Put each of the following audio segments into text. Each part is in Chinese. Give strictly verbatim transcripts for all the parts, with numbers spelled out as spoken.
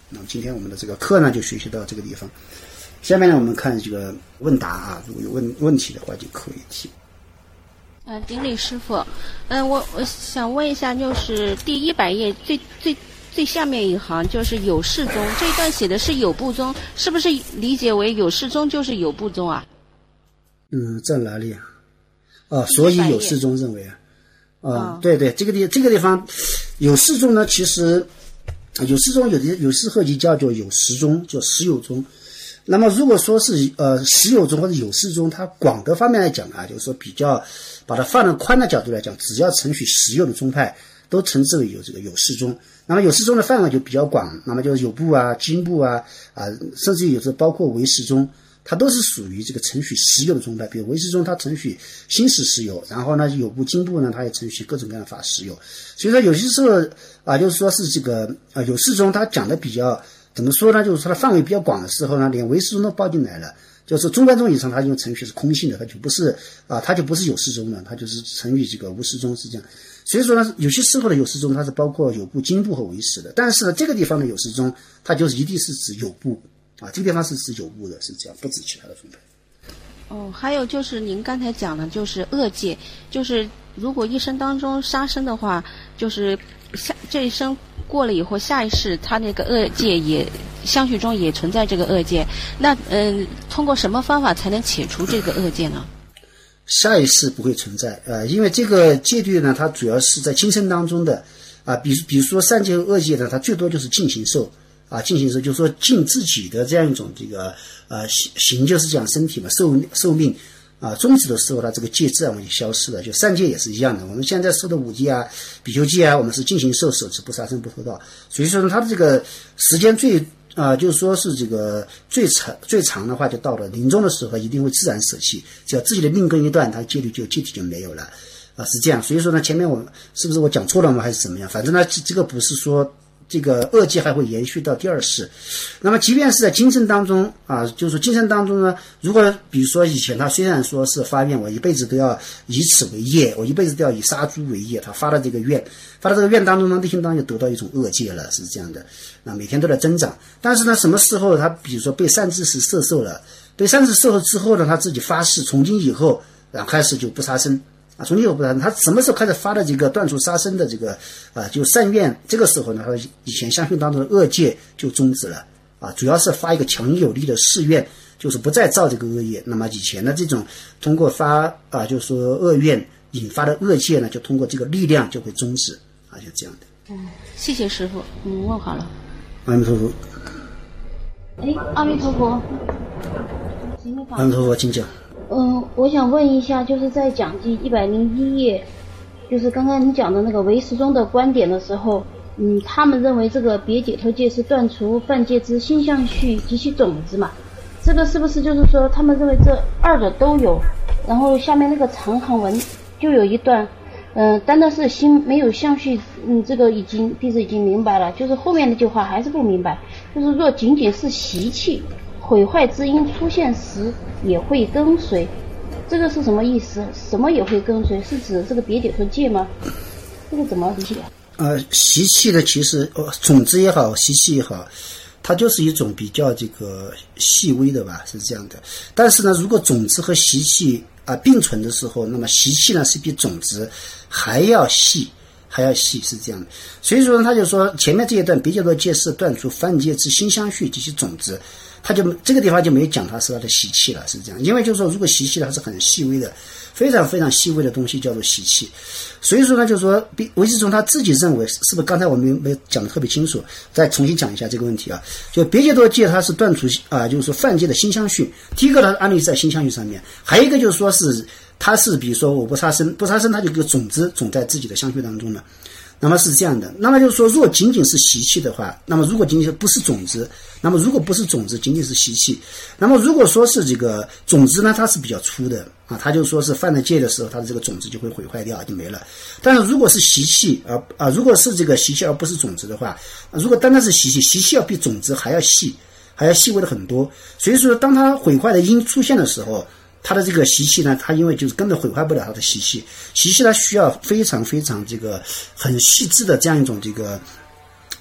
那么今天我们的这个课呢就学习到这个地方。下面呢我们看这个问答啊，如果有问问题的话就可以提。 呃，顶礼师傅，嗯、呃，我我想问一下，就是第一百页最最最下面一行就是有事中，这一段写的是有部宗，是不是理解为有事中就是有部宗啊？ 嗯，在哪里啊？啊，所以有事中认为啊，啊，哦、对对，这个地这个地方有事中呢，其实有事中有的有事合集叫做有时中，叫实有中。那么如果说是呃实有中或者有事中，它广的方面来讲啊，就是说比较把它放在宽的角度来讲，只要承许实有的宗派都称之为有这个有事中。那么有事中的范围就比较广，那么就是有部啊、经部啊啊，甚至有时包括唯识宗，它都是属于这个承许实有的宗派。比如唯识宗它承许心识实有，然后呢有部经部呢它也承许各种各样的法实有。所以说有些时候啊，就是说是这个啊有事中它讲的比较怎么说呢，就是它的范围比较广的时候呢，连唯识宗都包进来了。就是中观宗以上它用程序是空性的，它就不是啊，它就不是有事中的，它就是成于这个无事中，是这样。所以说呢，有些时候的有事中它是包括有部、经部和唯识的，但是呢，这个地方的有事中它就是一定是指有部啊，这个地方是指有部的，是这样，不指其他的宗派。 哦，还有就是您刚才讲的，就是恶戒，就是如果一生当中杀生的话，就是下这一生过了以后，下一世他那个恶戒也相续中也存在这个恶戒，那嗯、呃，通过什么方法才能解除这个恶戒呢？ 下一世不会存在，呃，因为这个戒律呢，它主要是在今生当中的啊，比比如说善戒和恶戒呢，它最多就是尽形寿啊，尽形寿就是说尽自己的这样一种这个呃行行就是讲身体嘛，寿寿命啊，终止的时候它这个戒自然会消失了。就善戒也是一样的，我们现在受的五戒啊、比丘戒啊，我们是尽形寿、守持不杀生、不偷盗，所以说呢，它的这个时间最啊、呃，就是说是这个最长最长的话，就到了临终的时候，一定会自然舍弃。只要自己的命根一断，他戒律就戒体就没有了啊，是这样。所以说呢，前面我是不是我讲错了吗？还是怎么样？反正呢，这个不是说这个恶戒还会延续到第二世。那么，即便是在今生当中啊，就是说今生当中呢，如果比如说以前他虽然说是发愿，我一辈子都要以此为业，我一辈子都要以杀猪为业，他发了这个愿。发到这个愿当中呢，内心当中就得到一种恶戒了，是这样的。那每天都在增长，但是呢，什么时候他比如说被善知识摄受了，被善知识摄受之后呢，他自己发誓，从今以后，然后开始就不杀生啊，从今以后不杀生。他什么时候开始发的这个断除杀生的这个啊，就善愿？这个时候呢，他以前相续当中的恶戒就终止了啊，主要是发一个强有力的誓愿，就是不再造这个恶业。那么以前的这种通过发啊，就是说恶愿引发的恶戒呢，就通过这个力量就会终止。啊，就这样的。 嗯，谢谢师傅，嗯，问好了。 阿弥陀佛。 哎，阿弥陀佛。 阿弥陀佛，请讲。 嗯，我想问一下，就是在讲记一百零一页，就是刚刚你讲的那个唯识宗的观点的时候，嗯，他们认为这个别解脱戒是断除犯戒之心相续及其种子嘛？这个是不是就是说他们认为这二者都有？然后下面那个长行文就有一段。嗯、呃，单单是心没有相续，嗯，这个已经弟子已经明白了，就是后面那句话还是不明白，就是若仅仅是习气，毁坏之因出现时也会跟随，这个是什么意思？什么也会跟随？是指这个别解脱戒吗？这个怎么理解？ 呃，习气的其实呃种子也好，习气也好，它就是一种比较这个细微的吧，是这样的。但是呢，如果种子和习气啊并存的时候，那么习气呢是比种子还要细，还要细，是这样的。所以说呢，他就说前面这一段别解脱戒是断除犯戒之心相续及其种子，他就这个地方就没有讲它是它的习气了，是这样。因为就是说，如果习气它是很细微的，非常非常细微的东西叫做习气。所以说呢，就是说唯识宗他自己认为，是不是刚才我们没有讲得特别清楚，再重新讲一下这个问题啊。就别解脱戒它是断除啊，就是说犯戒的心相续。第一个它安立在心相续上面，还有一个就是说是它是比如说我不杀生，不杀生它就有个种子种在自己的相续当中了。那么是这样的，那么就是说，如果仅仅是习气的话，那么如果仅仅不是种子，那么如果不是种子，仅仅是习气，那么如果说是这个种子呢，它是比较粗的啊，它就说是犯了戒的时候，它的这个种子就会毁坏掉，就没了。但是如果是习气，而啊，如果是这个习气而不是种子的话，如果单单是习气，习气要比种子还要细，还要细微的很多。所以说，当它毁坏的因出现的时候，他的这个习气呢，他因为就是根本毁坏不了他的习气，习气他需要非常非常这个很细致的这样一种这个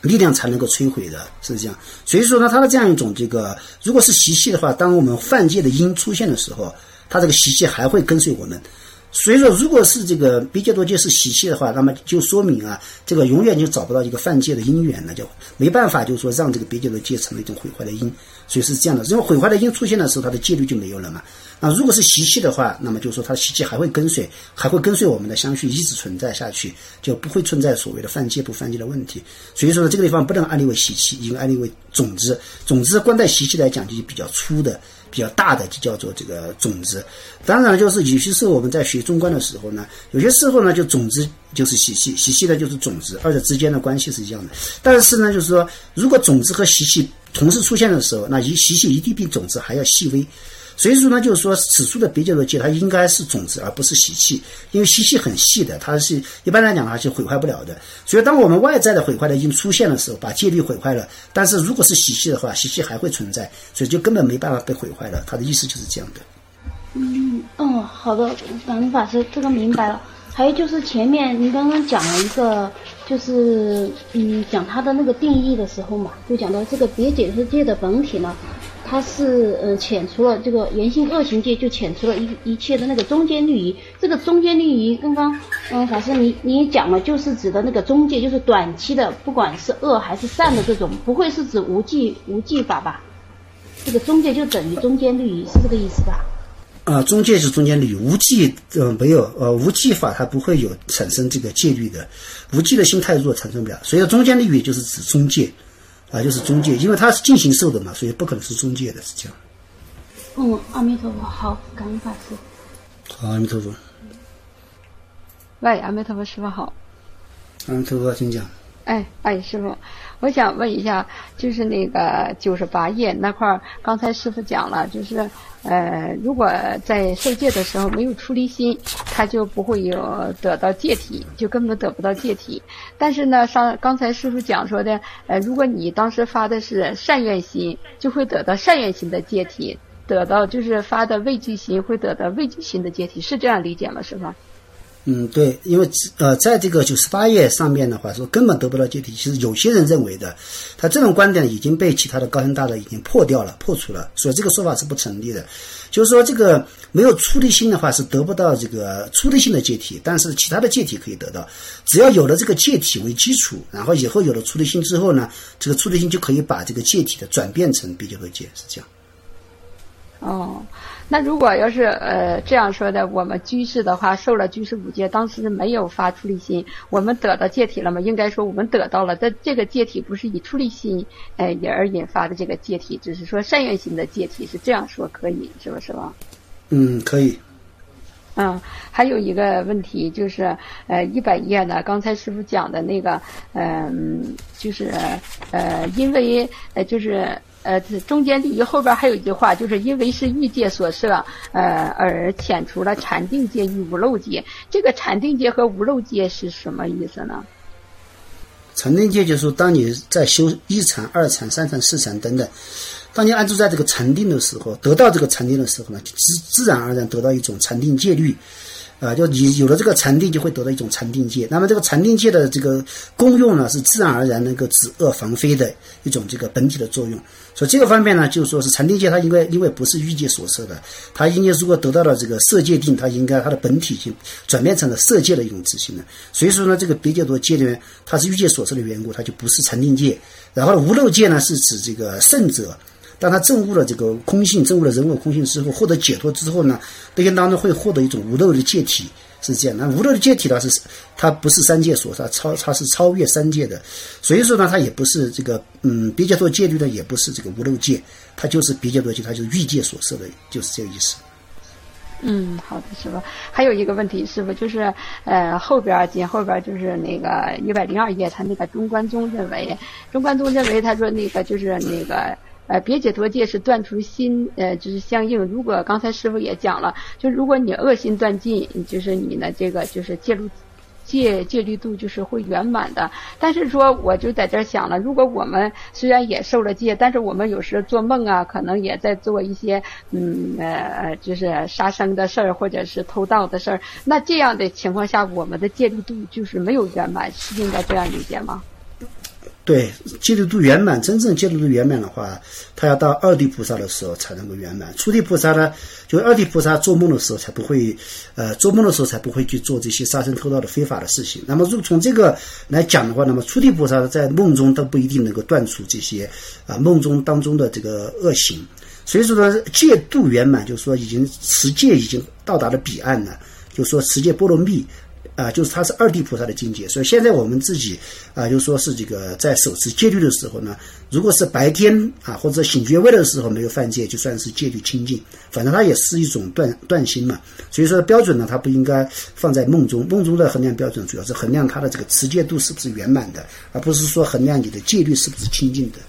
力量才能够摧毁的，是这样。所以说呢，它的这样一种这个，如果是习气的话，当我们犯戒的因出现的时候，它这个习气还会跟随我们。所以说，如果是这个别解脱戒是习气的话，那么就说明啊，这个永远就找不到一个犯戒的因缘了，就没办法，就是说让这个别解脱戒成为一种毁坏的因。所以是这样的，因为毁坏的因出现的时候，它的戒律就没有了嘛。那如果是习气的话，那么就是说它的习气还会跟随，还会跟随我们的相续一直存在下去，就不会存在所谓的犯戒不犯戒的问题。所以说呢，这个地方不能安立为习气，应该安立为种子。种子观待习气来讲，就是比较粗的、比较大的，就叫做这个种子。当然，就是有些时候我们在学中观的时候呢，有些时候呢，就种子就是习气，习气呢就是种子，二者之间的关系是一样的。但是呢，就是说，如果种子和习气同时出现的时候，那习气一定比种子还要细微。所以说呢，就是说此处的别解脱戒它应该是种子而不是习气，因为习气很细的，它是一般来讲它是毁坏不了的。所以当我们外在的毁坏的因出现的时候，把戒律毁坏了，但是如果是习气的话，习气还会存在，所以就根本没办法被毁坏了。它的意思就是这样的。 嗯，哦，好的，感恩法师，这个明白了。还有就是前面您刚刚讲了一个，就是嗯，讲它的那个定义的时候嘛，就讲到这个别解脱戒的本体呢，它是呃遣除了这个言行恶行戒，就遣除了一一切的那个中间律仪。这个中间律仪，刚刚嗯法师你你也讲了，就是指的那个中戒，就是短期的，不管是恶还是善的这种，不会是指无记无记法吧？这个中戒就等于中间律仪，是这个意思吧？ 啊、呃，中戒是中间律，无记呃没有呃无记法它不会有产生这个戒律的，无记的心太弱产生不了，所以中间律就是指中戒。啊，就是中戒，因为它是进行受的嘛，所以不可能是中戒的，是这样。 嗯，阿弥陀佛，好，感恩法师。 好，阿弥陀佛。 喂，阿弥陀佛，师父好。 阿弥陀佛，请讲。 哎哎，师父，我想问一下，就是那个九十八页那块儿，刚才师父讲了，就是呃，如果在受戒的时候没有出离心，他就不会有得到戒体，就根本得不到戒体。但是呢，上刚才师父讲说的，呃，如果你当时发的是善愿心，就会得到善愿心的戒体，得到就是发的畏惧心会得到畏惧心的戒体，是这样理解吗？是吧？ 嗯，对，因为呃，在这个九十八页上面的话说根本得不到戒体，其实有些人认为的，他这种观点已经被其他的高僧大德已经破掉了、破除了，所以这个说法是不成立的。就是说，这个没有出离心的话是得不到这个出离心的戒体，但是其他的戒体可以得到。只要有了这个戒体为基础，然后以后有了出离心之后呢，这个出离心就可以把这个戒体的转变成别解脱戒，是这样。 哦，那如果要是呃这样说的，我们居士的话受了居士五戒，当时没有发出离心，我们得到戒体了吗？应该说我们得到了，但这个戒体不是以出离心呃也而引发的这个戒体，只是说善愿心的戒体，是这样说可以是不是吧？ 嗯，可以。 嗯，还有一个问题就是，呃，一百页呢，刚才师父讲的那个，嗯、呃，就是呃，因为呃，就是呃，中间律仪后边还有一句话，就是因为是欲界所摄，呃，而遣除了禅定戒与无漏戒。这个禅定戒和无漏戒是什么意思呢？ 禅定戒就是说，当你在修一禅、二禅、三禅、四禅等等，当你安住在这个禅定的时候，得到这个禅定的时候呢，自自然而然得到一种禅定戒律，啊、呃，就你有了这个禅定，就会得到一种禅定戒。那么这个禅定戒的这个功用呢，是自然而然能够止恶防非的一种这个本体的作用。所以这个方面呢，就是说是禅定戒，它应该因为不是欲界所摄的，它应该如果得到了这个色界定，它应该它的本体已经转变成了色界的一种自性了。所以说呢，这个别解脱戒呢，它是欲界所摄的缘故，它就不是禅定戒。然后无漏戒呢，是指这个圣者。当他证悟了这个空性，证悟了人我空性之后，获得解脱之后呢，内心当中会获得一种无漏的戒体，是这样。那无漏的戒体呢，是它不是三界所它超，它是超越三界的，所以说呢，它也不是这个嗯别解脱戒律呢，也不是这个无漏戒，它就是别解脱戒，它就是欲界所摄的，就是这个意思。 嗯，好的，师傅。还有一个问题，师傅就是呃后边紧后边就是那个一百零二页，他那个中观宗认为，中观宗认为他说那个就是那个。呃，别解脱戒是断除心，呃，就是相应。如果刚才师傅也讲了，就如果你恶心断尽，就是你的这个就是戒律戒戒律度就是会圆满的。但是说，我就在这想了，如果我们虽然也受了戒，但是我们有时做梦啊，可能也在做一些嗯呃就是杀生的事儿，或者是偷盗的事儿。那这样的情况下，我们的戒律度就是没有圆满，是应该这样理解吗？ 对，戒律度圆满，真正戒律度圆满的话，他要到二地菩萨的时候才能够圆满。初地菩萨呢，就二地菩萨做梦的时候才不会，呃，做梦的时候才不会去做这些杀生偷盗的非法的事情。那么，如果从这个来讲的话，那么初地菩萨在梦中都不一定能够断除这些啊、呃、梦中当中的这个恶行。所以说呢，戒度圆满，就是说已经持戒已经到达了彼岸了，就是说持戒波罗蜜。啊、呃，就是他是二地菩萨的境界，所以现在我们自己啊、呃，就说是这个在手持戒律的时候呢，如果是白天啊或者醒觉位的时候没有犯戒，就算是戒律清净，反正它也是一种断断心嘛。所以说标准呢，它不应该放在梦中，梦中的衡量标准主要是衡量它的这个持戒度是不是圆满的，而不是说衡量你的戒律是不是清净的。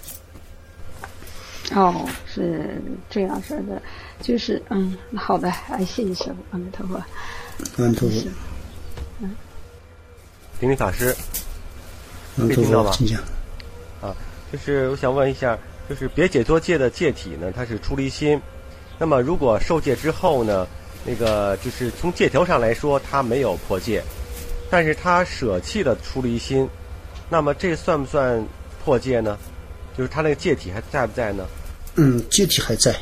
哦，是这样式的，就是嗯，好的，哎，谢谢师父，阿弥陀佛， 阿弥陀佛。 嗯， 顶礼法师， 可以听到吗？请讲。 啊，就是我想问一下，就是别解脱戒的戒体呢，它是出离心。那么如果受戒之后呢，那个就是从戒条上来说，它没有破戒，但是它舍弃了出离心，那么这算不算破戒呢？就是它那个戒体还在不在呢？ 嗯，戒体还在。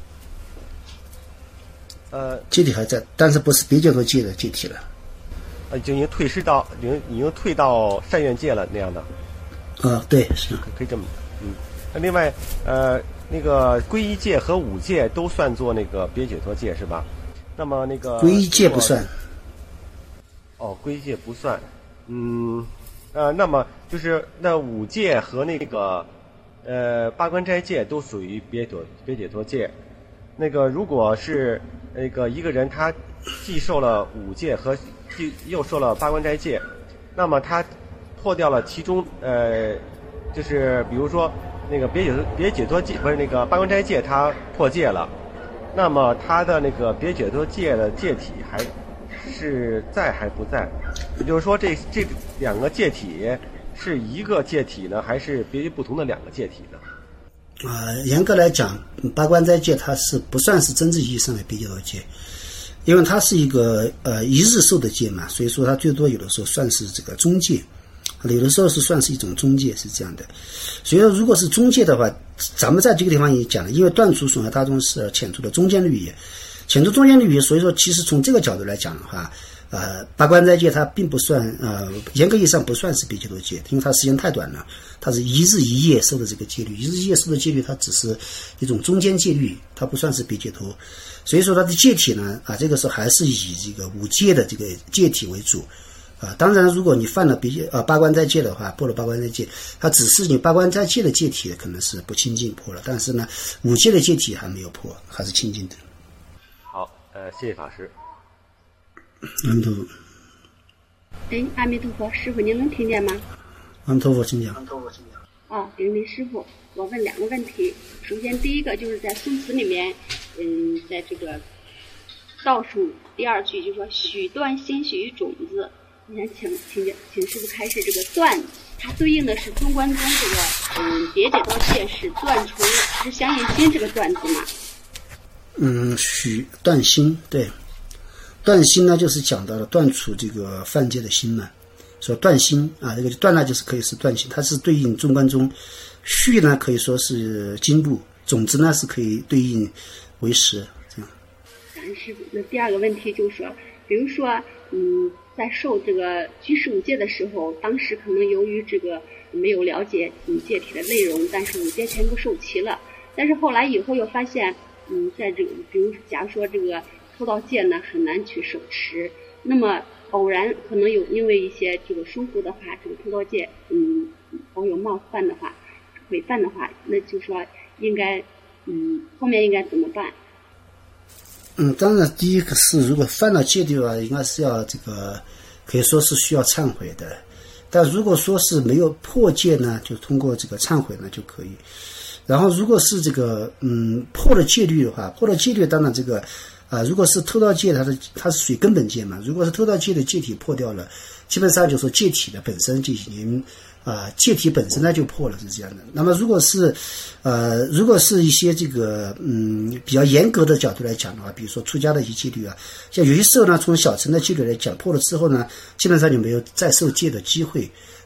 呃， 戒体还在，但是不是别解脱戒的戒体了。 呃，已经退失到，已经已经退到善愿界了那样的。 啊，对，是可以这么，嗯。那另外，呃，那个皈依戒和五戒都算作那个别解脱戒是吧？那么那个皈依戒不算。 哦，皈依戒不算。嗯，呃，那么就是那五戒和那个呃八关斋戒都属于别解别解脱戒。那个如果是那个一个人他既受了五戒和既又受了八关斋戒，那么他破掉了其中呃，就是比如说那个别解别解脱戒不是那个八关斋戒他破戒了，那么他的那个别解脱戒的戒体还是在还不在？也就是说这这两个戒体是一个戒体呢，还是别于不同的两个戒体呢？ 啊、呃，严格来讲，八关斋戒它是不算是真正意义上的别解脱戒，因为它是一个呃一日受的戒嘛，所以说它最多有的时候算是这个中戒，有的时候是算是一种中戒，是这样的。所以说，如果是中戒的话，咱们在这个地方也讲了，因为断除损害大众是遣除的中间律仪，遣除中间律仪，所以说其实从这个角度来讲的话，呃，八关斋戒它并不算呃，严格意义上不算是别解脱戒，因为它时间太短了，它是一日一夜受的这个戒律，一日一夜受的戒律它只是一种中间戒律，它不算是别解脱，所以说它的戒体呢，啊，这个时候还是以这个五戒的这个戒体为主。啊，当然，如果你犯了别呃八关斋戒的话，破了八关斋戒，它只是你八关斋戒的戒体可能是不清净破了，但是呢，五戒的戒体还没有破，还是清净的。 好，呃，谢谢法师。 阿弥陀佛。 哎，阿弥陀佛，师傅您能听见吗？ 阿弥陀佛，请讲。 阿弥陀佛，请讲。哦，顶礼师傅，我问两个问题。首先，第一个就是在宋词里面，嗯，在这个倒数第二句就说“许断心许于种子”。我想请请请师傅开示这个断，它对应的是中观中这个嗯别解脱戒是断除是相应心这个断字嘛？ 嗯，许断心，对，断心呢就是讲到了断除这个犯戒的心嘛，说断心啊，这个断呢就是可以是断心，它是对应中观中，续呢可以说是经部，种子呢是可以对应为实，这样。 感恩师傅。那第二个问题就是说，比如说嗯。在受这个居士五戒的时候，当时可能由于这个没有了解嗯戒体的内容，但是五戒全部受齐了。但是后来以后又发现，嗯，在这个比如假如说这个偷盗戒呢很难去手持，那么偶然可能有因为一些这个疏忽的话，这个偷盗戒嗯偶有冒犯的话、违犯的话，那就说应该嗯后面应该怎么办？ 嗯，当然，第一个是如果犯了戒律的话，应该是要这个可以说是需要忏悔的。但如果说是没有破戒呢，就通过这个忏悔呢就可以。然后如果是这个嗯破了戒律的话，破了戒律，当然这个啊、呃，如果是偷盗戒，它的它是属于根本戒嘛。如果是偷盗戒的戒体破掉了，基本上就说戒体的本身就已经。啊、呃，戒体本身呢就破了，是这样的。那么如果是，呃，如果是一些这个嗯比较严格的角度来讲的话，比如说出家的一些戒律啊，像有些时候呢，从小乘的戒律来讲，破了之后呢，基本上就没有再受戒的机会。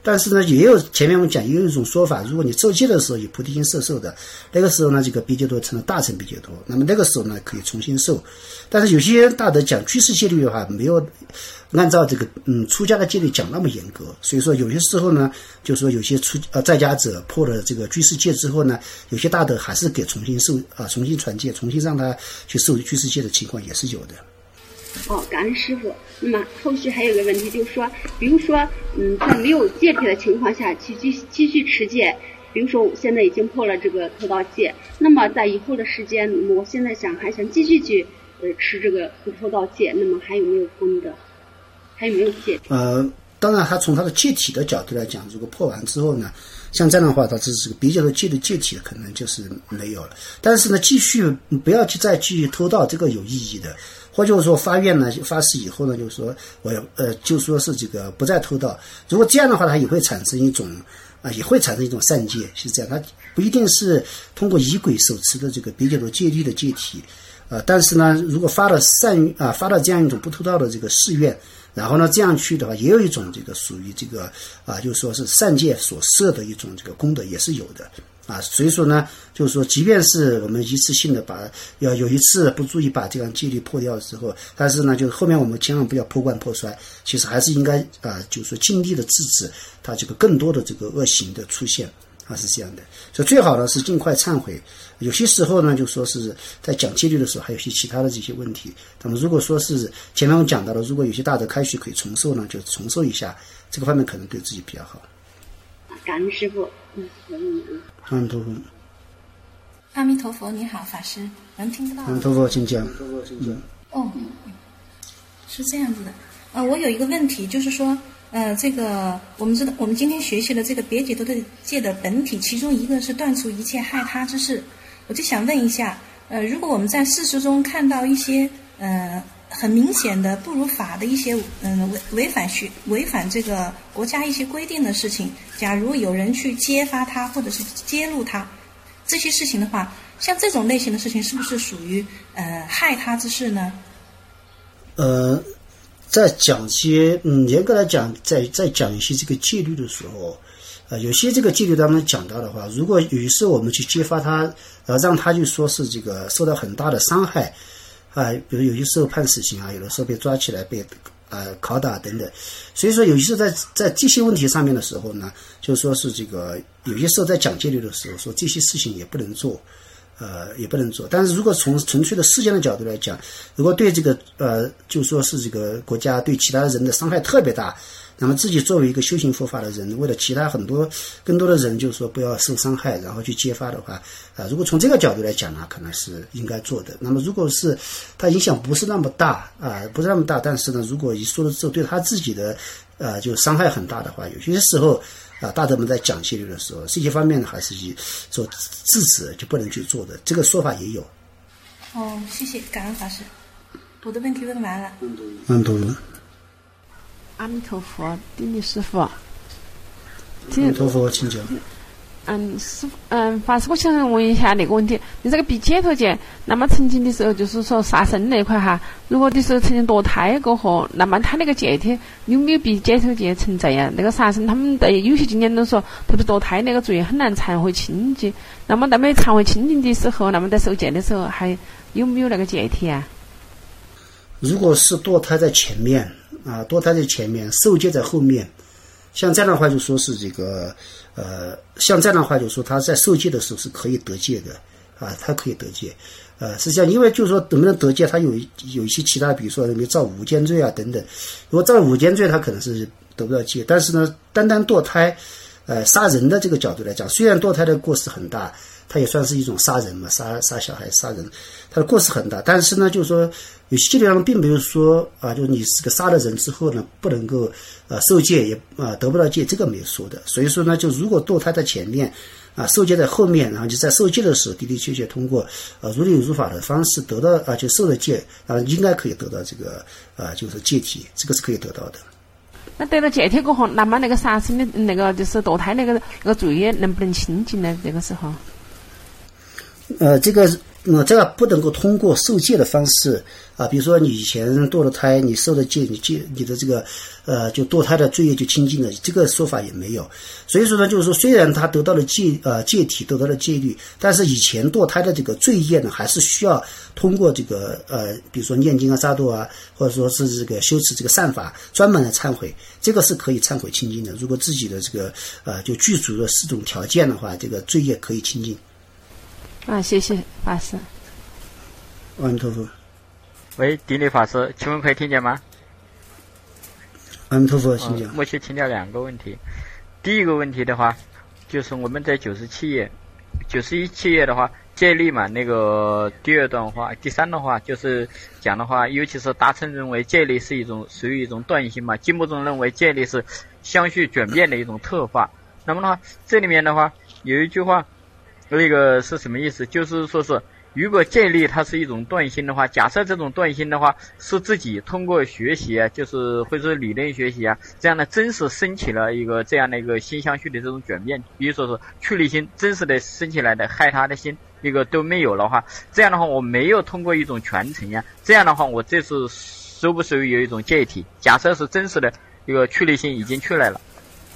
但是呢，也有前面我们讲也有一种说法，如果你受戒的时候以菩提心摄受的，那个时候呢，这个别解脱成了大乘别解脱，那么那个时候呢可以重新受。但是有些大德讲居士戒律的话，没有按照这个嗯出家的戒律讲那么严格，所以说有些时候呢，就说有些出呃在家者破了这个居士戒之后呢，有些大德还是给重新受啊、呃、重新传戒，重新让他去受居士戒的情况也是有的。 哦，感恩师傅。那么后续还有个问题，就是说，比如说，嗯，在没有戒体的情况下，去继继续持戒，比如说我现在已经破了这个偷盗戒，那么在以后的时间，我现在想还想继续去呃持这个不偷盗戒，那么还有没有功德？还有没有戒？ 呃，当然，他从他的戒体的角度来讲，如果破完之后呢，像这样的话，他这是个别解脱戒的戒体可能就是没有了。但是呢，继续不要去再继续偷盗，这个有意义的。或者说发愿呢，发誓以后呢，就是说我要呃，就说是这个不再偷盗。如果这样的话，它也会产生一种啊、呃，也会产生一种善戒，是这样。它不一定是通过仪轨手持的这个别解脱戒律的戒体，呃，但是呢，如果发了善啊、呃，发了这样一种不偷盗的这个誓愿，然后呢，这样去的话，也有一种这个属于这个啊、呃，就是说是善戒所摄的一种这个功德也是有的。啊，所以说呢，就是说，即便是我们一次性的把要有一次不注意把这样戒律破掉之后，但是呢，就后面我们千万不要破罐破摔，其实还是应该啊、呃，就是说尽力的制止它这个更多的这个恶行的出现啊，是这样的。所以最好的是尽快忏悔。有些时候呢，就说是在讲戒律的时候，还有一些其他的这些问题。那么如果说是前面我们讲到的，如果有些大的开许可以重受呢，就重受一下，这个方面可能对自己比较好。 感恩师父，嗯，我问你了。 阿弥陀佛。 阿弥陀佛，你好，法师，能听得到吗？ 阿弥陀佛，请讲。 嗯、哦，是这样子的。呃，我有一个问题，就是说，呃，这个我们知道，我们今天学习了这个别解脱的戒的本体，其中一个是断除一切害他之事。我就想问一下，呃，如果我们在事实中看到一些呃很明显的不如法的一些嗯、呃、违违反学违反这个国家一些规定的事情，假如有人去揭发他或者是揭露他这些事情的话，像这种类型的事情是不是属于呃害他之事呢？ 呃，在讲些嗯严格来讲，在在讲一些这个戒律的时候，呃有些这个戒律当中讲到的话，如果有时候我们去揭发他，呃让他就说是这个受到很大的伤害。啊，比如有些时候判死刑啊，有的时候被抓起来被呃拷打等等，所以说有些时候在在这些问题上面的时候呢，就说是这个有些时候在讲戒律的时候说这些事情也不能做，呃也不能做。但是如果从纯粹的事件的角度来讲，如果对这个呃就说是这个国家对其他人的伤害特别大，那么自己作为一个修行佛法的人，为了其他很多更多的人，就是说不要受伤害，然后去揭发的话，啊、呃，如果从这个角度来讲呢，可能是应该做的。那么如果是他影响不是那么大啊、呃，不是那么大，但是呢，如果一说了之后对他自己的呃就伤害很大的话，有些时候啊、呃，大德们在讲戒律的时候，这些方面呢还是以做制止，就不能去做的。这个说法也有。 哦，谢谢，感恩法师，我的问题问完了。 嗯，懂了。 阿弥陀佛，顶礼师傅。 阿弥陀佛，请讲。 嗯，师傅，嗯，法师，我想问一下那个问题，你这个别解脱戒，那么曾经的时候就是说杀生那块哈，如果的时候曾经堕胎过后，那么他那个戒体有没有别解脱戒存在呀？那个杀生，他们在有些经典都说，特别堕胎那个罪很难忏悔清净。那么在没忏悔清净的时候，那么在受戒的时候还有没有那个戒体啊？ 如果是堕胎在前面啊，堕胎在前面，受戒在后面，像这样的话就说是这个呃，像这样的话就说他在受戒的时候是可以得戒的啊，他可以得戒。呃，实际上因为就是说能不能得戒，他有有一些其他，比如说有没有造五奸罪啊等等。如果造五奸罪，他可能是得不到戒。但是呢，单单堕胎，呃，杀人的这个角度来讲，虽然堕胎的过失很大，它也算是一种杀人嘛，杀杀小孩杀人，它的过失很大。但是呢，就是说有些戒律上并没有说啊，就是你这个杀了人之后呢，不能够呃受戒，也啊得不到戒，这个没有说的。所以说呢，就如果堕胎在前面，啊受戒在后面，然后就在受戒的时候的的确确通过呃如理如法的方式得到啊就受了戒，啊应该可以得到这个啊就是戒体，这个是可以得到的。 那得了戒体过后，那么那个杀生的那个就是堕胎那个那个罪业能不能清净呢？这个时候？ 呃，这个那、嗯、这个不能够通过受戒的方式啊，比如说你以前堕了胎，你受了戒，你戒你的这个呃就堕胎的罪业就清净了，这个说法也没有。所以说呢，就是说虽然他得到了戒呃戒体，得到了戒律，但是以前堕胎的这个罪业呢，还是需要通过这个呃比如说念经啊、扎度啊，或者说是这个修持这个善法，专门的忏悔，这个是可以忏悔清净的。如果自己的这个呃就具足了四种条件的话，这个罪业可以清净。 啊，谢谢法师。 阿弥陀佛。 喂，顶礼法师，请问可以听见吗？ 阿弥陀佛，请讲。 呃、目前请教两个问题。第一个问题的话，就是我们在九十七页、九十一七页的话，戒律嘛，那个第二段话、第三段话就是讲的话，尤其是达成认为戒律是一种属于一种断性嘛，经部中认为戒律是相续转变的一种特化。那么的话，这里面的话有一句话，那个是什么意思？就是说是。如果戒律它是一种断心的话，假设这种断心的话是自己通过学习啊，就是或者是理论学习啊，这样的真实升起了一个这样的一个心相续的这种转变，比如说是去离心真实的升起来的害他的心一个都没有的话，这样的话我没有通过一种传承呀，这样的话我这是属不属于有一种戒体？假设是真实的一个去离心已经出来了。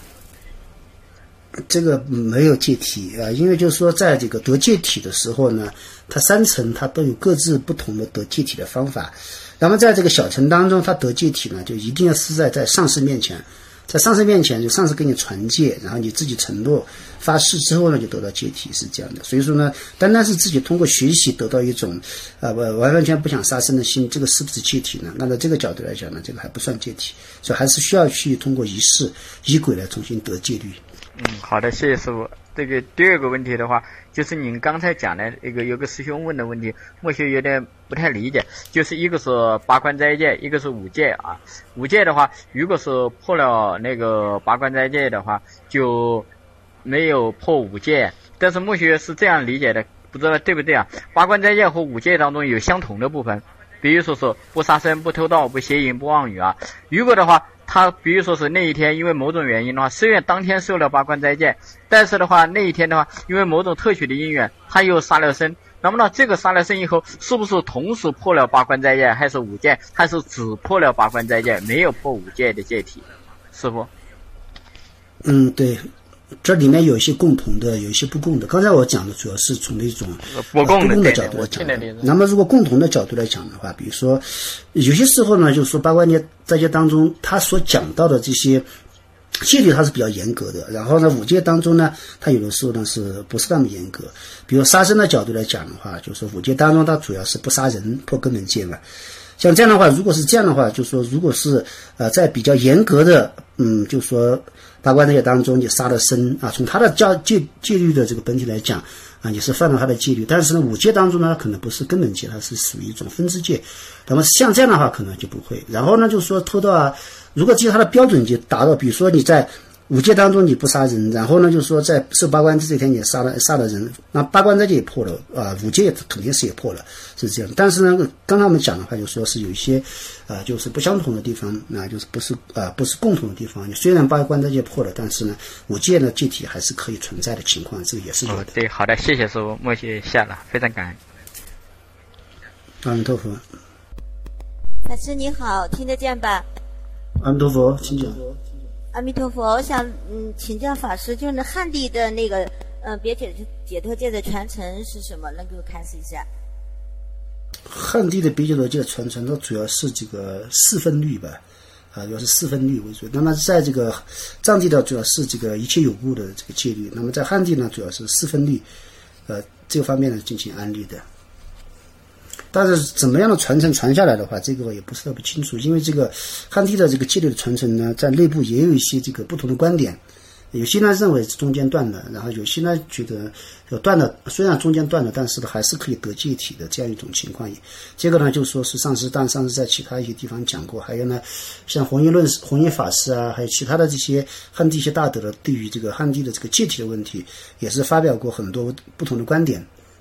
这个没有戒体啊，因为就是说，在这个得戒体的时候呢，它三层它都有各自不同的得戒体的方法。那么在这个小乘当中，它得戒体呢，就一定要是在在上师面前，在上师面前就上师给你传戒，然后你自己承诺发誓之后呢，就得到戒体，是这样的。所以说呢，单单是自己通过学习得到一种啊、呃、完完全不想杀生的心，这个是不是戒体呢？那在这个角度来讲呢，这个还不算戒体，所以还是需要去通过仪式仪轨来重新得戒律。 嗯，好的，谢谢师傅。这个第二个问题的话，就是您刚才讲的一个有个师兄问的问题，莫学有点不太理解，就是一个是八关斋戒，一个是五戒啊。五戒的话，如果是破了那个八关斋戒的话，就没有破五戒。但是莫学是这样理解的，不知道对不对啊？八关斋戒和五戒当中有相同的部分，比如说是不杀生、不偷盗、不邪淫、不妄语啊。如果的话，他比如说是那一天因为某种原因的话，虽然当天受了八关斋戒，但是的话那一天的话因为某种特许的因缘他又杀了生，那么呢这个杀了生以后是不是同时破了八关斋戒，还是五戒，还是只破了八关斋戒没有破五戒的戒体？师傅。 嗯，对，这里面有一些共同的，有一些不共的。刚才我讲的主要是从那种不共 的,、呃、 不共的角度来讲的。那么如果共同的角度来讲的话，比如说有些时候呢，就是说八关斋戒当中他所讲到的这些戒律它是比较严格的，然后呢五戒当中呢它有的时候呢是不是那么严格。比如杀生的角度来讲的话，就是说五戒当中它主要是不杀人，破根本戒嘛。像这样的话，如果是这样的话，就是说如果是呃在比较严格的嗯就是说八关斋戒当中你杀了生啊，从他的教戒戒律的这个本体来讲啊，你是犯了他的戒律，但是呢五戒当中呢可能不是根本戒，它是属于一种分支戒。那么像这样的话可能就不会。然后呢就是说偷盗啊，如果只有他的标准就达到，比如说你在五戒当中你不杀人，然后呢就是说在受八关斋戒这天你杀了杀了人，那八关斋戒也破了啊，五戒肯定是也破了，是这样。但是呢刚才我们讲的话就说是有一些啊、呃、就是不相同的地方，那就是不是啊、呃、不是共同的地方。虽然八关斋戒破了，但是呢五戒的戒体还是可以存在的情况，这个也是有的。 哦、对，好的，谢谢师傅，默许下了，非常感恩。 阿弥陀佛。 法师你好，听得见吧？ 阿弥陀佛，请讲。 阿弥陀佛，我想嗯请教法师，就是汉地的那个呃别解解脱戒的传承是什么？能给我开示一下？ 汉地的别解脱戒传承，它主要是这个四分律吧，啊，主要是四分律为主。那么在这个藏地呢，主要是这个一切有故的这个戒律；那么在汉地呢，主要是四分律，呃，这个方面呢进行安利的。但是怎么样的传承传下来的话，这个我也不是特别清楚，因为这个汉地的这个戒律的传承呢，在内部也有一些这个不同的观点。有些呢认为是中间断的，然后有些呢觉得有断的，虽然中间断了，但是还是可以得戒体的这样一种情况。这个呢就说是上师，但上师在其他一些地方讲过。还有呢，像弘一论弘一法师啊，还有其他的这些汉地一些大德的对于这个汉地的这个戒体的问题，也是发表过很多不同的观点。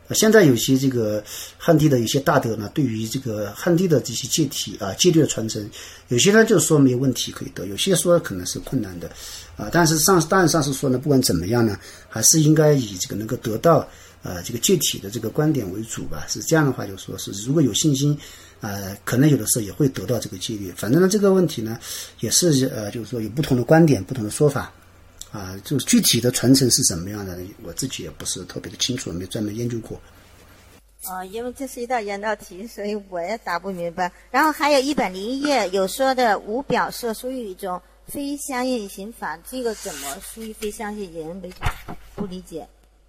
现在有些这个汉地的一些大德呢，对于这个汉地的这些戒体啊戒律的传承，有些呢就是说没有问题可以得，有些说可能是困难的啊。但是上当然上是说呢，不管怎么样呢，还是应该以这个能够得到呃这个戒体的这个观点为主吧。是这样的话，就说是如果有信心，呃，可能有的时候也会得到这个戒律。反正呢，这个问题呢，也是呃，就是说有不同的观点、不同的说法。啊，就具体的传承是怎么样的，我自己也不是特别的清楚，没专门研究过。 哦，因为这是一道原道题，所以我也答不明白。然后还有一百零一页有说的无表色属于一种非相应刑法，这个怎么属于非相应人为不理解？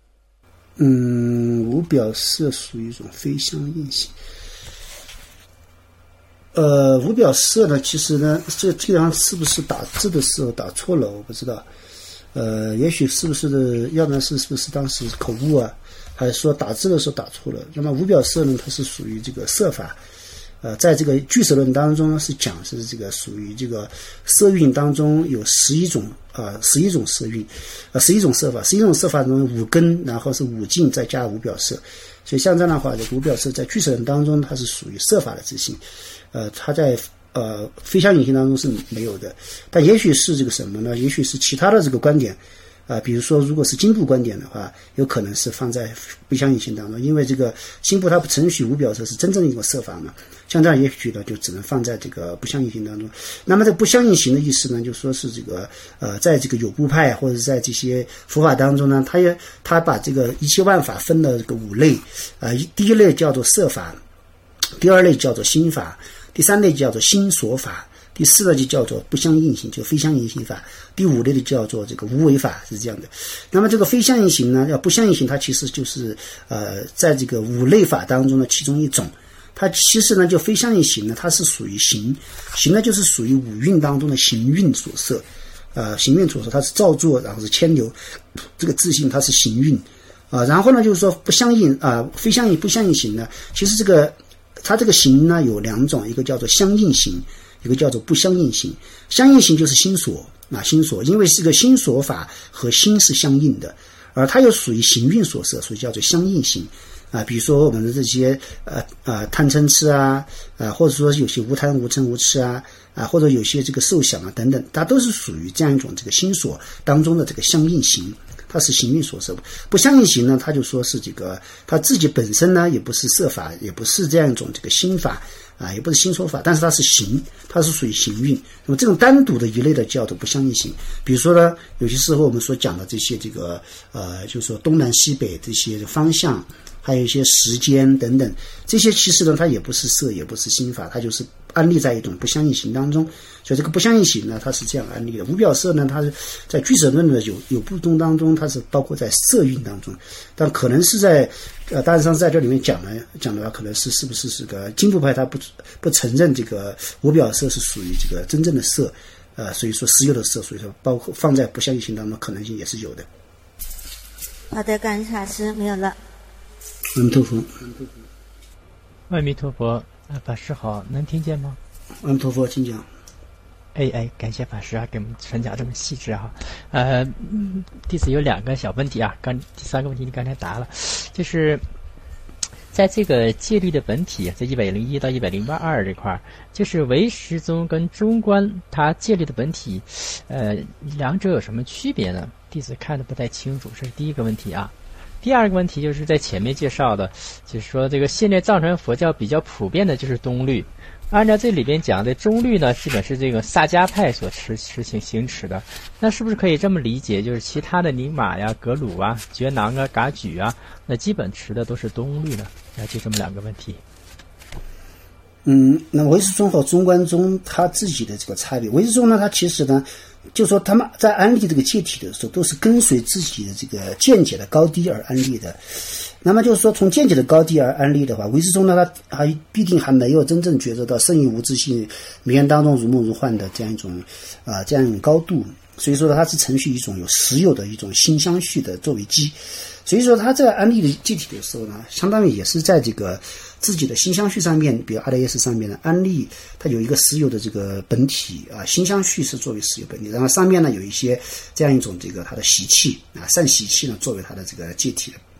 嗯，无表色属于一种非相应刑。呃，无表色呢，其实呢，这基本上是不是打字的时候打错了，我不知道。呃，也许是不是的，要不然是是不是当时口误啊，还是说打字的时候打错了？那么无表色呢，它是属于这个色法，呃，在这个俱舍论当中呢是讲是这个属于这个色蕴当中有十一种啊，十一种色蕴，呃，十一种色法，十一种色法中五根，然后是五境再加无表色，所以像这样的话，这个无表色在俱舍论当中它是属于色法的自性，呃，它在。呃，非相应刑当中是没有的，但也许是这个什么呢？也许是其他的这个观点，啊、呃，比如说，如果是经部观点的话，有可能是放在非相应刑当中，因为这个经部它不承许无表色是真正的一种色法嘛，像这样也许呢就只能放在这个不相应刑当中。那么这不相应刑的意思呢，就说是这个呃，在这个有部派或者在这些佛法当中呢，它也它把这个一切万法分了这个五类，啊、呃，第一类叫做色法，第二类叫做心法。第三类叫做心所法，第四类就叫做不相应刑，就非相应刑法，第五类的叫做这个无为法，是这样的。那么这个非相应刑呢，要不相应刑，它其实就是呃，在这个五类法当中的其中一种。它其实呢，就非相应刑呢，它是属于行，行呢就是属于五蕴当中的行蕴所摄，呃，行蕴所摄，它是造作，然后是牵流，这个自性它是行蕴啊、呃。然后呢，就是说不相应啊、呃，非相应不相应刑呢，其实这个。它这个刑呢有两种，一个叫做相应刑，一个叫做不相应刑。相应刑就是心所啊，心所，因为这个心所法和心是相应的，而它又属于行蕴所摄，所以叫做相应刑啊。比如说我们的这些呃呃贪嗔痴啊，啊或者说有些无贪无嗔无痴啊，啊或者有些这个受想啊等等，它都是属于这样一种这个心所当中的这个相应刑。它是行蕴所摄，不相应刑呢，他就说是这个他自己本身呢也不是色法，也不是这样一种这个心法啊，也不是心所法，但是它是行，它是属于行蕴。那么这种单独的一类的叫做不相应刑。比如说呢，有些时候我们所讲的这些这个呃，就是说东南西北这些方向，还有一些时间等等，这些其实呢它也不是色，也不是心法，它就是安立在一种不相应刑当中。所以这个不相应刑呢，它是这样安立的。无表色呢，它是在俱舍论的有有部中当中，它是包括在色蕴当中，但可能是在呃大致上在这里面讲呢讲的话，可能是是不是这个经部派它不不承认这个无表色是属于这个真正的色，呃，所以说实有的色，所以说包括放在不相应刑当中可能性也是有的。 好的，感恩法师，没有了。 阿弥陀佛。 阿弥陀佛，啊，法师好，能听见吗？ 阿弥陀佛，请讲。 哎哎，感谢法师啊，给我们传讲这么细致哈、啊。呃，弟子有两个小问题啊，刚第三个问题你刚才答了，就是在这个戒律的本体，在一百零一到一百零八二这块，就是唯识宗跟中观它戒律的本体，呃，两者有什么区别呢？弟子看的不太清楚，这是第一个问题啊。第二个问题就是在前面介绍的，就是说这个现在藏传佛教比较普遍的就是东律。按照这里边讲的中律呢，基本是这个萨迦派所持持行行持的。那是不是可以这么理解，就是其他的宁玛呀、格鲁啊、觉囊啊、噶举啊，那基本持的都是东律呢？那就这么两个问题。 嗯，那唯识宗和中观宗他自己的这个差别，唯识宗呢，他其实呢，就说他们在安立这个戒体的时候，都是跟随自己的这个见解的高低而安立的。那么就是说，从见解的高低而安立的话，唯识宗呢，它还必定还没有真正觉察到圣义无自性、名言当中如梦如幻的这样一种啊、呃、这样一种高度。所以说，它是承续一种有实有的一种心相续的作为基。所以说，他在安立的戒体的时候呢，相当于也是在这个自己的心相续上面，比如阿赖耶识上面的安立，它有一个实有的这个本体啊，心相续是作为实有本体，然后上面呢有一些这样一种这个它的习气啊，善习气呢作为它的这个戒体的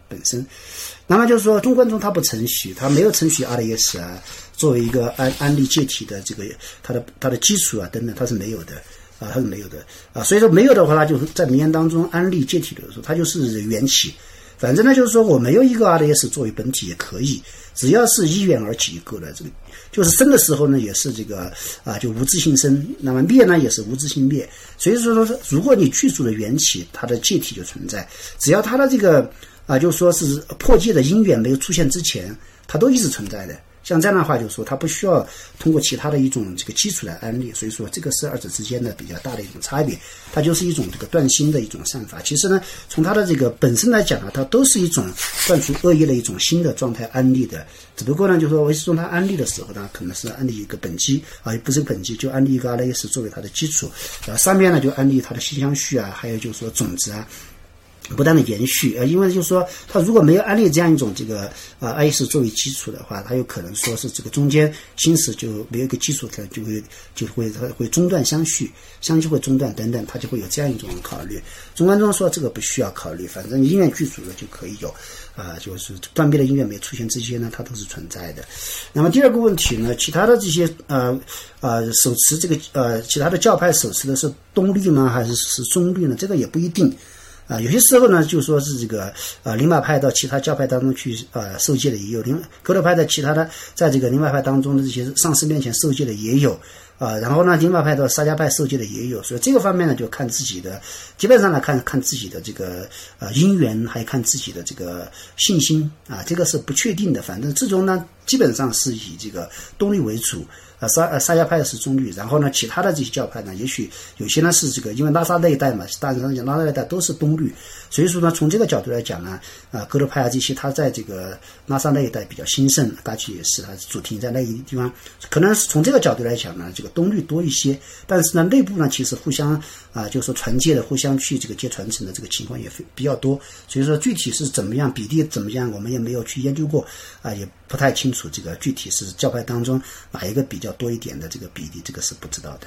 本身。那么就是说中观中它不承许，它没有承许 R D S 啊作为一个安安利介体的这个它的它的基础啊等等，它是没有的啊，它是没有的啊。所以说没有的话，它就在名言当中安利介体的时候，它就是缘起。反正呢，就是说我没有一个 R D S 作为本体也可以，只要是依缘而起一个的，这个就是生的时候呢，也是这个啊，就无自性生，那么灭呢也是无自性灭。所以说说，如果你具足的缘起，它的介体就存在，只要它的这个啊，就说是破界的因缘没有出现之前，它都一直存在的。像这样的话，就是说它不需要通过其他的一种这个基础来安利，所以说这个是二者之间的比较大的一种差别，它就是一种这个断心的一种善法。其实呢，从它的这个本身来讲呢，它都是一种断除恶业的一种新的状态安利的。只不过呢，就是说唯识宗它安利的时候呢，可能是安利一个本基啊，不是本基，就安利一个 R D S 作为它的基础，然后上面呢就安利它的心相续啊，还有就是说种子啊。不断的延续啊，因为就是说，它如果没有安利这样一种这个啊 R D S 作为基础的话，它有可能说是这个中间心识就没有一个基础，可能就会就会它会中断相续，相续会中断等等，它就会有这样一种考虑。中观中说这个不需要考虑，反正因缘具足了就可以有啊，就是断灭的因缘没出现之前呢，它都是存在的。那么第二个问题呢，其他的这些呃呃手持这个呃其他的教派手持的是东律呢，还是是中律呢？这个也不一定。啊，有些时候呢，就说是这个呃灵马派到其他教派当中去呃受戒的也有，灵格罗派在其他的在这个灵马派当中的这些上师面前受戒的也有啊、呃，然后呢灵马派到沙迦派受戒的也有，所以这个方面呢就看自己的，基本上呢看看自己的这个呃因缘，还看自己的这个信心啊，这个是不确定的，反正最终呢基本上是以这个东律为主。啊，沙呃沙迦派是中律，然后呢，其他的这些教派呢，也许有些呢是这个，因为拉萨那一带嘛，大致上讲拉萨那一带都是东律，所以说呢，从这个角度来讲呢，啊，格罗派啊这些，它在这个拉萨那一带比较兴盛，嘎曲也是，它主题在那一地方，可能是从这个角度来讲呢，这个东律多一些，但是呢，内部呢其实互相啊，就是说传戒的，互相去这个接传承的这个情况也比较多，所以说具体是怎么样，比例怎么样，我们也没有去研究过啊，也不太清楚这个具体是教派当中哪一个比较多一点的这个比例，这个是不知道的。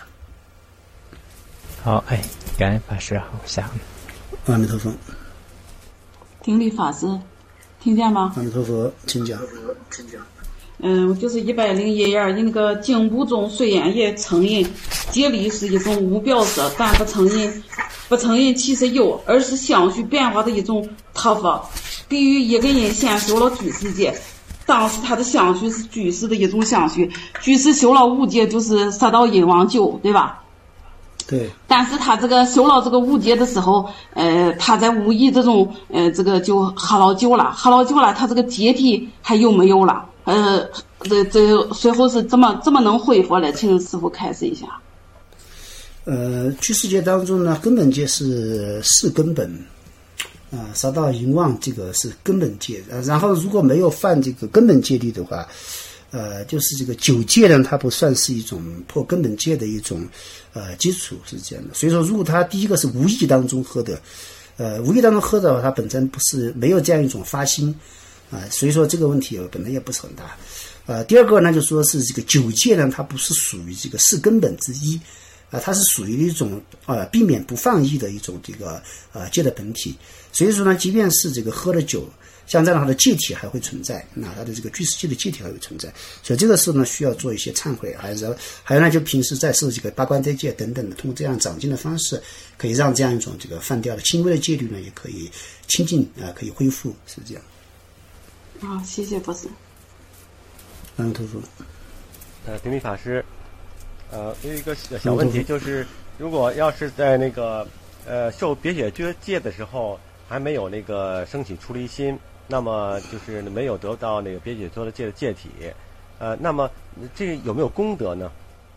好，哎，感恩法师，好，下阿弥陀佛。 听力法师，听见吗？ 阿弥陀佛，请讲。 嗯，我就是一百零一页，那个经部中虽然也承认戒律是一种无表色，但不承认不承认其实有，而是相续变化的一种特法。比喻一个人先修了居士戒，当时他的相续是居士的一种相续，居士修了五戒就是杀到阴王九，对吧？ 对。 但是他这个修了这个五戒的时候，呃，他在无意这种呃这个就哈老九了，哈老九了，他这个戒体还有没有了？呃，这这随后是怎么怎么能恢复了？请师父开示一下。 呃，居士戒当中呢，根本戒是是根本。啊，杀到淫妄这个是根本戒，啊，然后如果没有犯这个根本戒律的话，呃，就是这个九戒呢，它不算是一种破根本戒的一种呃基础，是这样的。所以说，如果他第一个是无意当中喝的，呃，无意当中喝的话，他本身不是没有这样一种发心啊、呃，所以说这个问题本来也不是很大。呃，第二个呢，就说是这个九戒呢，它不是属于这个四根本之一。啊，它是属于一种呃避免不放逸的一种这个呃戒的本体，所以说呢，即便是这个喝了酒，像这样它的戒体还会存在，那它的这个居士戒的戒体还会存在，所以这个时候呢，需要做一些忏悔，还是还有呢，就平时在受这个八关斋戒等等的，通过这样长进的方式，可以让这样一种这个犯掉的轻微的戒律呢，也可以清净啊、呃，可以恢复，是这样。 啊，谢谢法师。 阿弥陀佛。 呃，顶礼法师。呃，有一个小问题，就是如果要是在那个呃受别解脱戒的时候还没有那个升起出离心，那么就是没有得到那个别解脱的戒的戒体，呃，那么这有没有功德呢？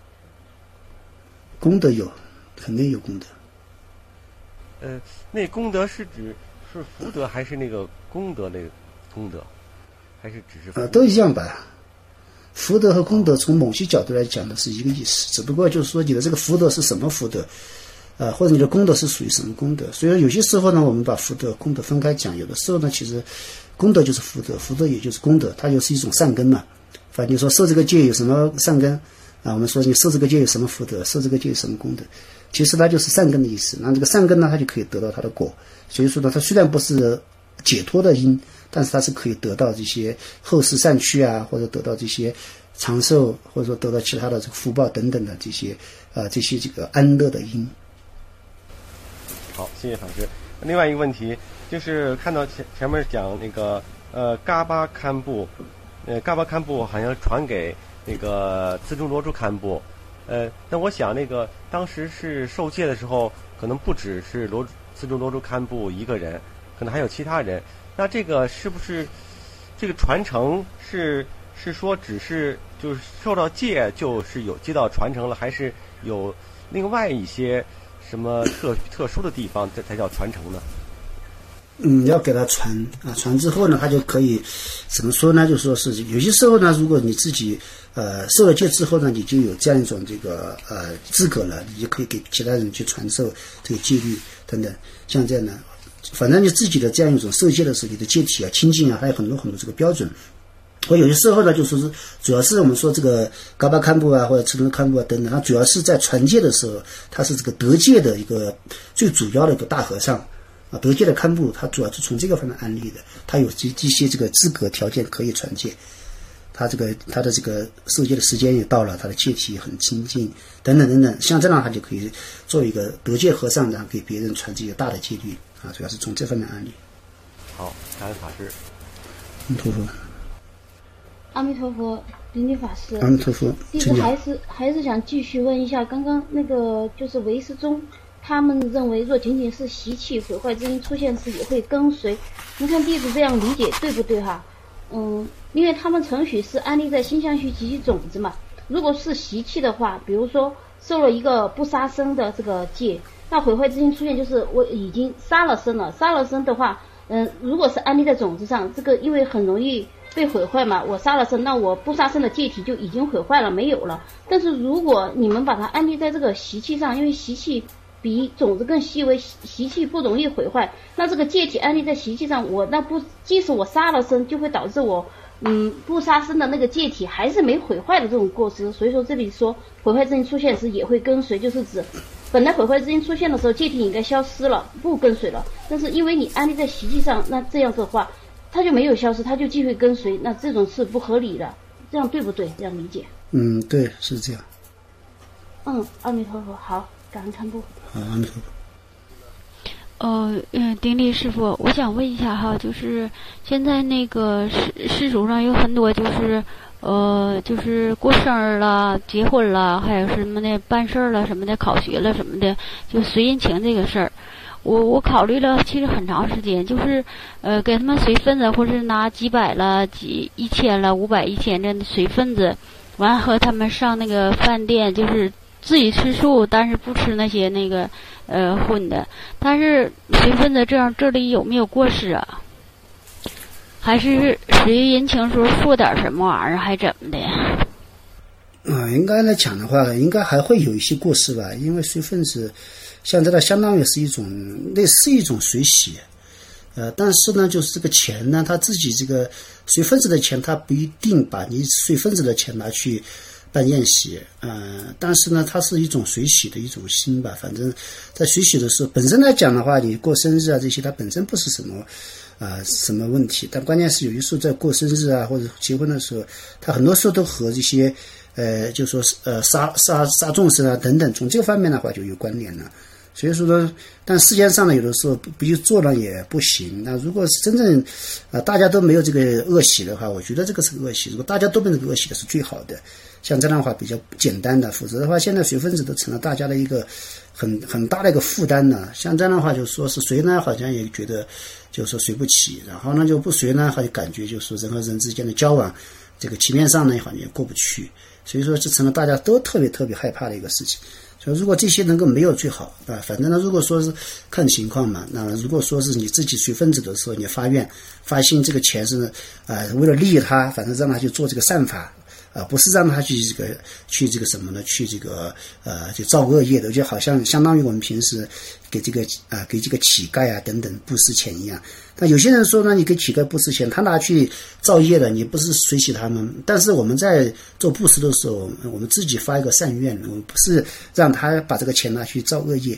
功德有，肯定有功德。 呃，那功德是指是福德还是那个功德那个功德，还是只是福德？ 呃，都一样吧。福德和功德从某些角度来讲的是一个意思，只不过就是说你的这个福德是什么福德，呃，或者你的功德是属于什么功德。所以有些时候呢，我们把福德、功德分开讲，有的时候呢，其实功德就是福德，福德也就是功德，它就是一种善根嘛。反正你说受这个戒有什么善根啊？我们说你受这个戒有什么福德，受这个戒有什么功德，其实它就是善根的意思。那这个善根呢，它就可以得到它的果。所以说呢，它虽然不是解脱的因但是它是可以得到这些后世善趣啊，或者得到这些长寿，或者说得到其他的这个福报等等的这些呃这些这个安乐的因。 好，谢谢法师。另外一个问题就是看到前前面讲那个呃嘎巴堪布，呃嘎巴堪布好像传给那个自重罗珠堪布，呃，但我想那个当时是受戒的时候，可能不只是罗自重罗珠堪布一个人，可能还有其他人。那这个是不是这个传承是是说只是就是受到戒就是有接到传承了，还是有另外一些什么特特殊的地方这才叫传承呢？ 嗯，要给他传啊，传之后呢，他就可以怎么说呢？就说是有些时候呢，如果你自己呃受了戒之后呢，你就有这样一种这个呃资格了，你就可以给其他人去传授这个戒律等等，像这样的，反正你自己的这样一种受戒的时候，你的戒体啊、清净啊，还有很多很多这个标准。我有些时候呢，就说是主要是我们说这个嘎巴堪布啊，或者赤龙堪布啊等等，它主要是在传戒的时候，它是这个得戒的一个最主要的一个大和尚。啊，得戒的堪布，他主要是从这个方面安利的，他有这这些这个资格条件可以传戒，他这个他的这个受戒的时间也到了，他的戒体也很清净，等等等等，像这样他就可以做一个得戒和尚，然后给别人传这些大的戒律啊，主要是从这方面安利。 好，感恩法师。 阿弥陀佛。 阿弥陀佛，顶礼法师。 阿弥陀佛。 弟子还是还是想继续问一下，刚刚那个就是唯识宗。他们认为，若仅仅是习气毁坏之因出现时，也会跟随。您看弟子这样理解对不对哈？嗯，因为他们程序是安立在心相续及其种子嘛。如果是习气的话，比如说受了一个不杀生的这个戒，那毁坏之因出现就是我已经杀了生了。杀了生的话，嗯，如果是安立在种子上，这个因为很容易被毁坏嘛，我杀了生，那我不杀生的戒体就已经毁坏了，没有了。但是如果你们把它安立在这个习气上，因为习气比种子更细微，习气不容易毁坏，那这个戒体安立在习气上，我那不即使我杀了生，就会导致我嗯不杀生的那个戒体还是没毁坏的这种过失。所以说这里说毁坏之因出现时也会跟随，就是指本来毁坏之因出现的时候戒体应该消失了，不跟随了，但是因为你安立在习气上，那这样的话它就没有消失，它就继续跟随，那这种是不合理的，这样对不对？这样理解？ 嗯，对，是这样。 嗯，阿弥陀佛，好，感恩堪布。 好，阿弥陀佛。 呃，嗯，丁力师傅，我想问一下哈，就是现在那个世世俗上有很多就是呃，就是过生日了、结婚了，还有什么的办事儿了什么的、考学了什么的，就随人情这个事儿。我我考虑了其实很长时间，就是呃给他们随份子，或是拿几百了、几一千了、五百、一千的随份子，完和他们上那个饭店，就是自己吃素，但是不吃那些那个呃荤的。但是随份子这样，这里有没有过失啊？还是随人情时候说点什么玩意儿，还怎么的？ 啊，应该来讲的话，应该还会有一些过失吧，因为随份子，像这个相当于是一种类似一种随喜，呃，但是呢，就是这个钱呢，他自己这个随份子的钱，他不一定把你随份子的钱拿去办宴席，呃，但是呢，它是一种随喜的一种心吧。反正，在随喜的时候，本身来讲的话，你过生日啊这些，它本身不是什么啊、呃、什么问题，但关键是有些时候在过生日啊或者结婚的时候，它很多时候都和这些呃，就说呃杀杀杀众生啊等等，从这个方面的话就有关联了。所以说呢，但世界上呢，有的时候不不去做呢也不行。那如果是真正啊、呃、大家都没有这个恶习的话，我觉得这个是个恶习。如果大家都没有这个恶习的是最好的。像这样的话比较简单的，否则的话，现在随份子都成了大家的一个很很大的一个负担呢。像这样的话，就说是随呢，好像也觉得就说随不起，然后呢就不随呢，好像感觉就是人和人之间的交往，这个情面上呢好像也过不去。所以说，这成了大家都特别特别害怕的一个事情。所以，如果这些能够没有最好啊，反正呢，如果说是看情况嘛，那如果说是你自己随份子的时候，你发愿发心，这个钱是啊、呃、为了利益他，反正让他去做这个善法。啊，不是让他去这个去这个什么呢？去这个呃，就造恶业的，就好像相当于我们平时给这个啊、呃、给这个乞丐啊等等布施钱一样。但有些人说呢，你给乞丐布施钱，他拿去造业的，你不是随喜他们。但是我们在做布施的时候，我们自己发一个善愿，我们不是让他把这个钱拿去造恶业。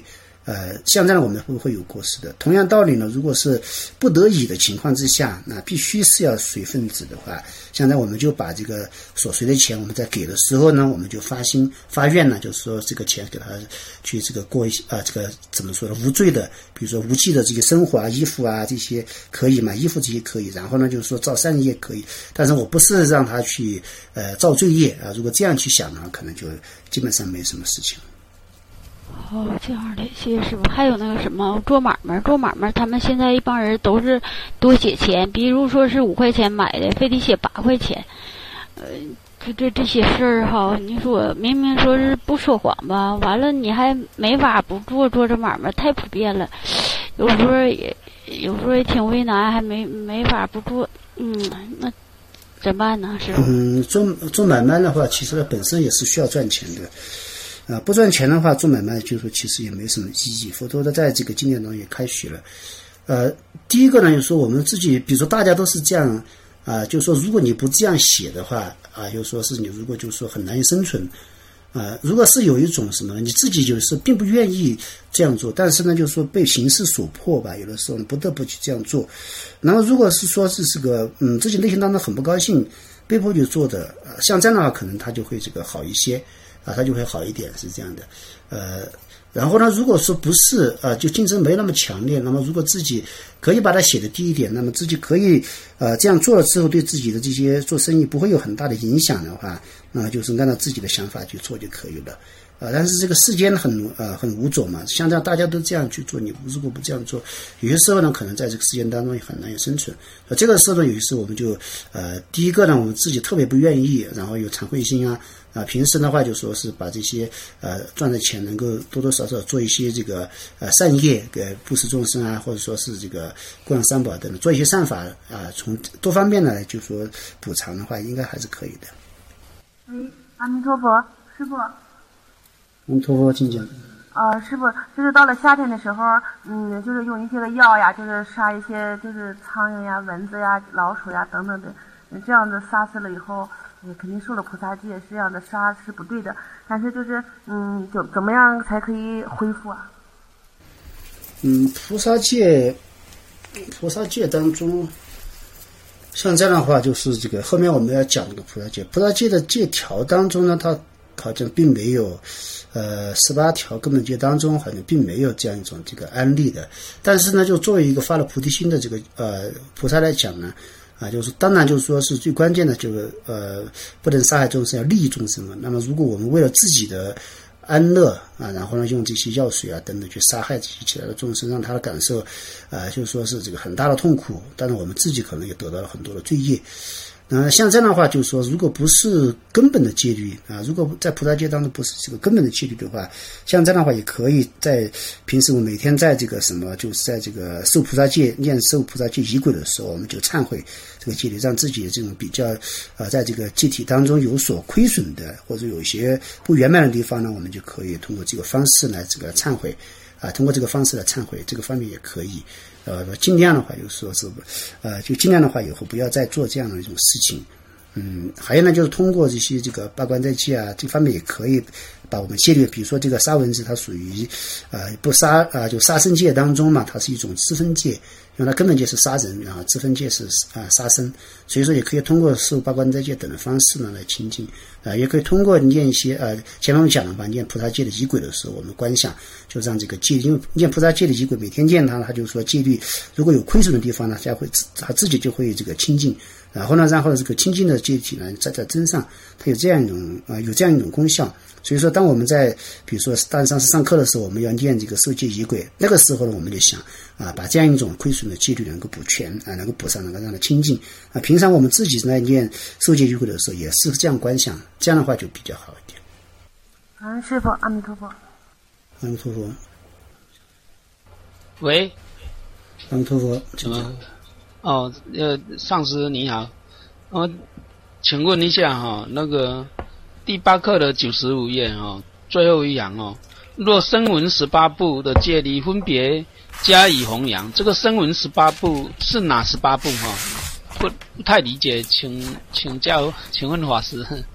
呃，像这样我们会会有过失的。同样道理呢，如果是不得已的情况之下，那必须是要随份子的话，现在我们就把这个所随的钱，我们在给的时候呢，我们就发心发愿呢，就是说这个钱给他去这个过一些啊，这个怎么说呢，无罪的，比如说无忌的这个生活啊、衣服啊这些可以嘛，衣服这些可以，然后呢就是说造善业可以，但是我不是让他去呃造罪业啊，如果这样去想呢，可能就基本上没什么事情。 哦，这样的，谢谢师傅。还有那个什么做买卖，做买卖，他们现在一帮人都是多写钱，比如说是五块钱买的，非得写八块钱。呃，这这这些事儿哈，你说明明说是不说谎吧，完了你还没法不做，做这买卖太普遍了，有时候也有时候也挺为难，还没没法不做。嗯，那怎么办呢？师傅？ 嗯，做做买卖的话，其实本身也是需要赚钱的。啊，不赚钱的话，做买卖就是其实也没什么意义，否则的在这个经典中也开许了。呃，第一个呢，就是说我们自己，比如说大家都是这样啊，就是说如果你不这样写的话啊，就说是你如果就是说很难以生存啊。如果是有一种什么，你自己就是并不愿意这样做，但是呢，就是说被形势所迫吧，有的时候你不得不去这样做。然后如果是说是这个嗯自己内心当中很不高兴，被迫去做的，啊，像这样的话，可能他就会这个好一些。啊，它就会好一点，是这样的，呃，然后呢，如果说不是啊、呃，就竞争没那么强烈，那么如果自己可以把它写的低一点，那么自己可以呃这样做了之后，对自己的这些做生意不会有很大的影响的话，那、呃、就是按照自己的想法去做就可以了。啊、呃，但是这个世间很呃很无种嘛，像这样大家都这样去做，你如果不这样做，有些时候呢，可能在这个世间当中也很难有生存。呃，这个时候呢，有些时候我们就呃第一个呢，我们自己特别不愿意，然后有惭愧心啊。啊，平时的话就说是把这些呃赚的钱能够多多少少做一些这个呃善业，给布施众生啊，或者说是这个供养三宝等等，做一些善法啊，从多方面呢就说补偿的话，应该还是可以的。 喂，阿弥陀佛，师傅。 阿弥陀佛，请讲。 呃，师傅，就是到了夏天的时候，嗯，就是用一些个药呀，就是杀一些就是苍蝇呀、蚊子呀、老鼠呀等等的，这样子杀死了以后。也肯定受了菩萨戒，这样的杀是不对的。但是就是，嗯，怎怎么样才可以恢复啊？ 嗯，菩萨戒，菩萨戒当中，像这样的话，就是这个后面我们要讲这个菩萨戒。菩萨戒的戒条当中呢，它好像并没有，呃，十八条根本戒当中好像并没有这样一种这个案例的。但是呢，就作为一个发了菩提心的这个呃菩萨来讲呢。啊，就是当然就是说是最关键的，就是呃，不能杀害众生，要利益众生嘛。那么，如果我们为了自己的安乐啊，然后呢，用这些药水啊等等去杀害这些其他的众生，让他的感受，啊，就是说是这个很大的痛苦，但是我们自己可能也得到了很多的罪业。那像这样的话，就是说，如果不是根本的戒律啊，如果在菩萨戒当中不是这个根本的戒律的话，像这样的话，也可以在平时我每天在这个什么，就是在这个受菩萨戒、念受菩萨戒仪轨的时候，我们就忏悔这个戒律，让自己的这种比较啊、呃，在这个戒体当中有所亏损的，或者有一些不圆满的地方呢，我们就可以通过这个方式来这个忏悔。啊，通过这个方式来忏悔，这个方面也可以，呃，尽量的话，就是说是，呃，就尽量的话，以后不要再做这样的一种事情。嗯，还有呢，就是通过这些这个八关斋戒啊，这方面也可以把我们戒律，比如说这个杀蚊子，它属于呃不杀啊、呃，就杀生戒当中嘛，它是一种知分戒，因为它根本戒是杀人，然后知分戒是啊、呃、杀生，所以说也可以通过受八关斋戒等的方式呢来亲近，啊、呃，也可以通过念一些呃，前面我们讲了吧，念菩萨戒的仪轨的时候，我们观想就让这个戒，因为念菩萨戒的仪轨，每天念它，它就说戒律如果有亏损的地方呢，它会它自己就会这个清净。然后呢，然后这个清净的戒体呢，在在身上，它有这样一种啊、呃，有这样一种功效。所以说，当我们在比如说当上次上课的时候，我们要念这个受戒仪轨，那个时候呢，我们就想啊，把这样一种亏损的戒律能够补全啊，能够补上，能够让它清净啊。平常我们自己在念受戒仪轨的时候，也是这样观想，这样的话就比较好一点。 嗯，师父，阿弥陀佛。 阿弥陀佛。 喂。 阿弥陀佛。 什么？哦，呃，上师你好，呃，请问一下哈、哦，那个第八课的九十五页哈、哦，最后一行哦，若声闻十八部的戒律分别加以弘扬，这个声闻十八部是哪十八部哈、哦？不不太理解，请请教，请问法师，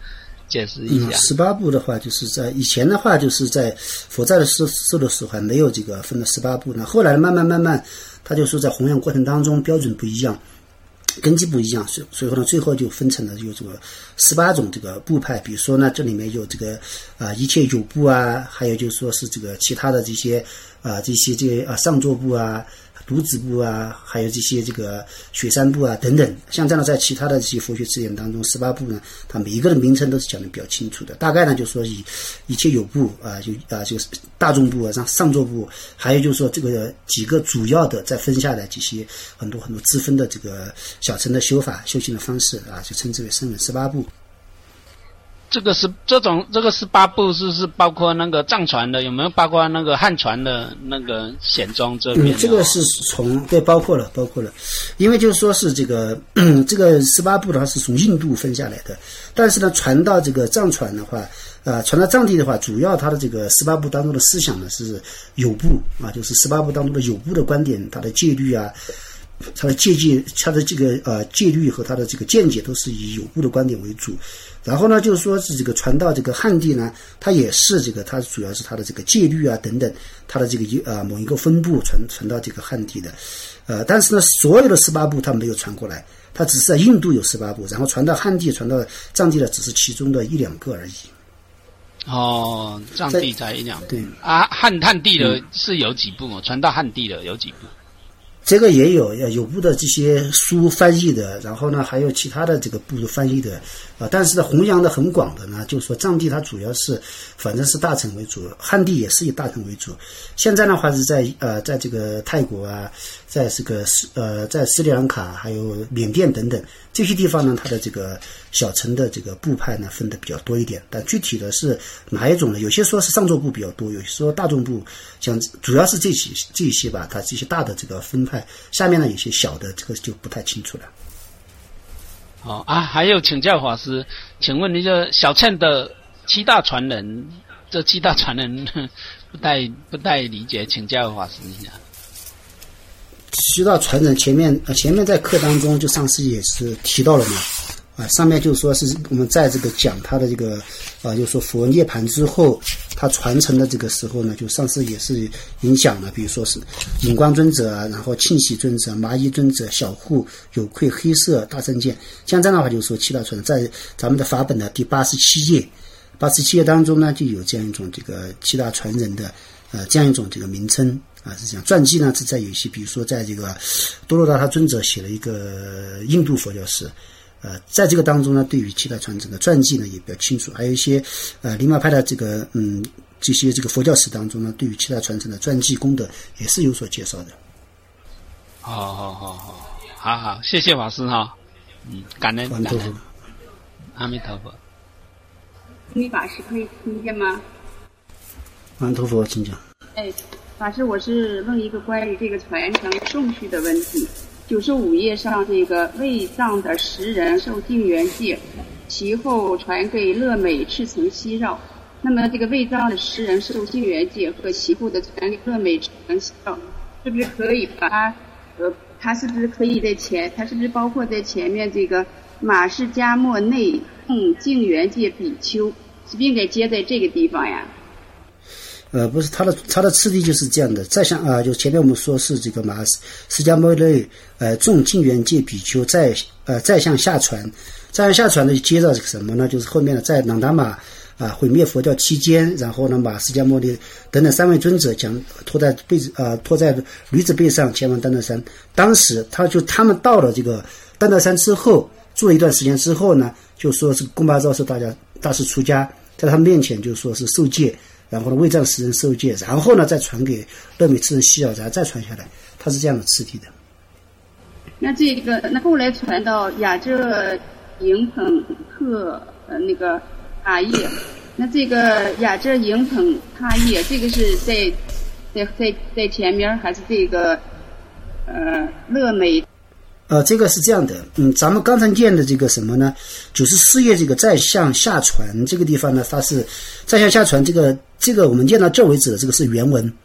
解释一下。 嗯，十八部的话，就是在以前的话，就是在佛在的时受的时候还没有这个分了十八部呢。后来慢慢慢慢，他就说在弘扬过程当中标准不一样，根基不一样，所以所以呢，最后就分成了有这个十八种这个部派。比如说呢，这里面有这个啊、呃、一切有部啊，还有就是说是这个其他的这些啊、呃、这些这些啊上座部啊。独子部啊，还有这些这个雪山部啊等等，像这样的在其他的这些佛学字典当中，十八部呢，它每一个的名称都是讲的比较清楚的。大概呢，就说以一切有部啊，就啊就是大众部啊，上上座部，还有就是说这个几个主要的再分下来这些很多很多支分的这个小乘的修法修行的方式啊，就称之为声闻十八部。 这个是这种这个十八部是是包括那个藏传的，有没有包括那个汉传的那个显宗这边？ 嗯，这个是从对包括了包括了，因为就是说是这个这个十八部的话是从印度分下来的，但是呢传到这个藏传的话，呃传到藏地的话，主要它的这个十八部当中的思想呢是有部啊，就是十八部当中的有部的观点，它的戒律啊。它的戒戒，它的这个呃戒律和它的这个见解都是以有部的观点为主，然后呢，就是说是这个传到这个汉地呢，它也是这个，它主要是它的这个戒律啊等等，它的这个呃某一个分部传传到这个汉地的，呃，但是呢，所有的十八部它没有传过来，它只是在印度有十八部，然后传到汉地、传到藏地的只是其中的一两个而已。 哦，藏地才一两部， 对啊，汉汉地的是有几部？嗯、传到汉地的有几部？ 这个也有有部的这些书翻译的，然后呢还有其他的这个部翻译的，啊，但是呢弘扬的很广的呢，就是说藏地它主要是反正是大乘为主，汉地也是以大乘为主。现在的话是在呃在这个泰国啊，在这个呃在斯里兰卡还有缅甸等等这些地方呢，它的这个小乘的这个部派呢分的比较多一点，但具体的是哪一种呢？有些说是上座部比较多，有些说大众部，像主要是这些这些吧，它这些大的这个分派。下面呢有些小的，这个就不太清楚了。 哦啊，还有请教法师，请问一下小乘的七大传人，这七大传人不太不太理解，请教法师一下。 七大传人前面呃前面在课当中就上次也是提到了嘛。啊，上面就说是我们在这个讲他的这个啊，就说佛涅槃之后，他传承的这个时候呢，就上次也是已经讲了，比如说是隐光尊者啊，然后庆喜尊者、麻衣尊者、小护、有愧、黑色、大圣剑，像这样的话就说七大传人，在咱们的法本的第八十七页，八十七页当中呢，就有这样一种这个七大传人的呃这样一种这个名称啊，是这样。传记呢是在有些，比如说在这个多洛达他尊者写了一个印度佛教史。呃，在这个当中呢，对于七大传承的传记呢也比较清楚，还有一些呃灵马派的这个嗯这些这个佛教史当中呢，对于七大传承的传记功德也是有所介绍的。 好好好好，好好，谢谢法师哈，嗯，感恩感恩，阿弥陀佛。 你法师可以听见吗？ 阿弥陀佛，请讲。 哎，法师，我是问一个关于这个传承顺序的问题。九十五页上这个卫藏的十人受净缘戒，其后传给乐美赤层西绕。那么这个卫藏的十人受净缘戒和其后的传给乐美赤层西绕，是不是可以把它呃，它是不是可以在前，它是不是包括在前面这个马氏迦莫内供净缘戒比丘，是不是应该接在这个地方呀？ 呃，不是，它的它的次第就是这样的。再向啊，就前面我们说是这个马释迦牟尼呃众净缘戒比丘，再呃再向下传，再向下传的接着这个什么呢？就是后面的在朗达玛啊毁灭佛教期间，然后呢马释迦牟尼等等三位尊者将拖在背啊拖在驴子背上前往丹德山。当时他就他们到了这个丹德山之后，住了一段时间之后呢，就说是贡巴昭是大家大师出家，在他们面前就说是受戒。然后呢，卫藏十人受戒，然后呢，再传给乐美赤人西绕，然后再传下来，它是这样的次第的。 那这个，那后来传到雅遮营捧特呃那个阿叶，那这个雅遮营捧他叶，这个是在在在在前面还是这个呃乐美？ 呃，这个是这样的，嗯，咱们刚才念的这个什么呢？九十四页这个再向下传这个地方呢，它是再向下传这个这个我们念到这为止的这个是原文，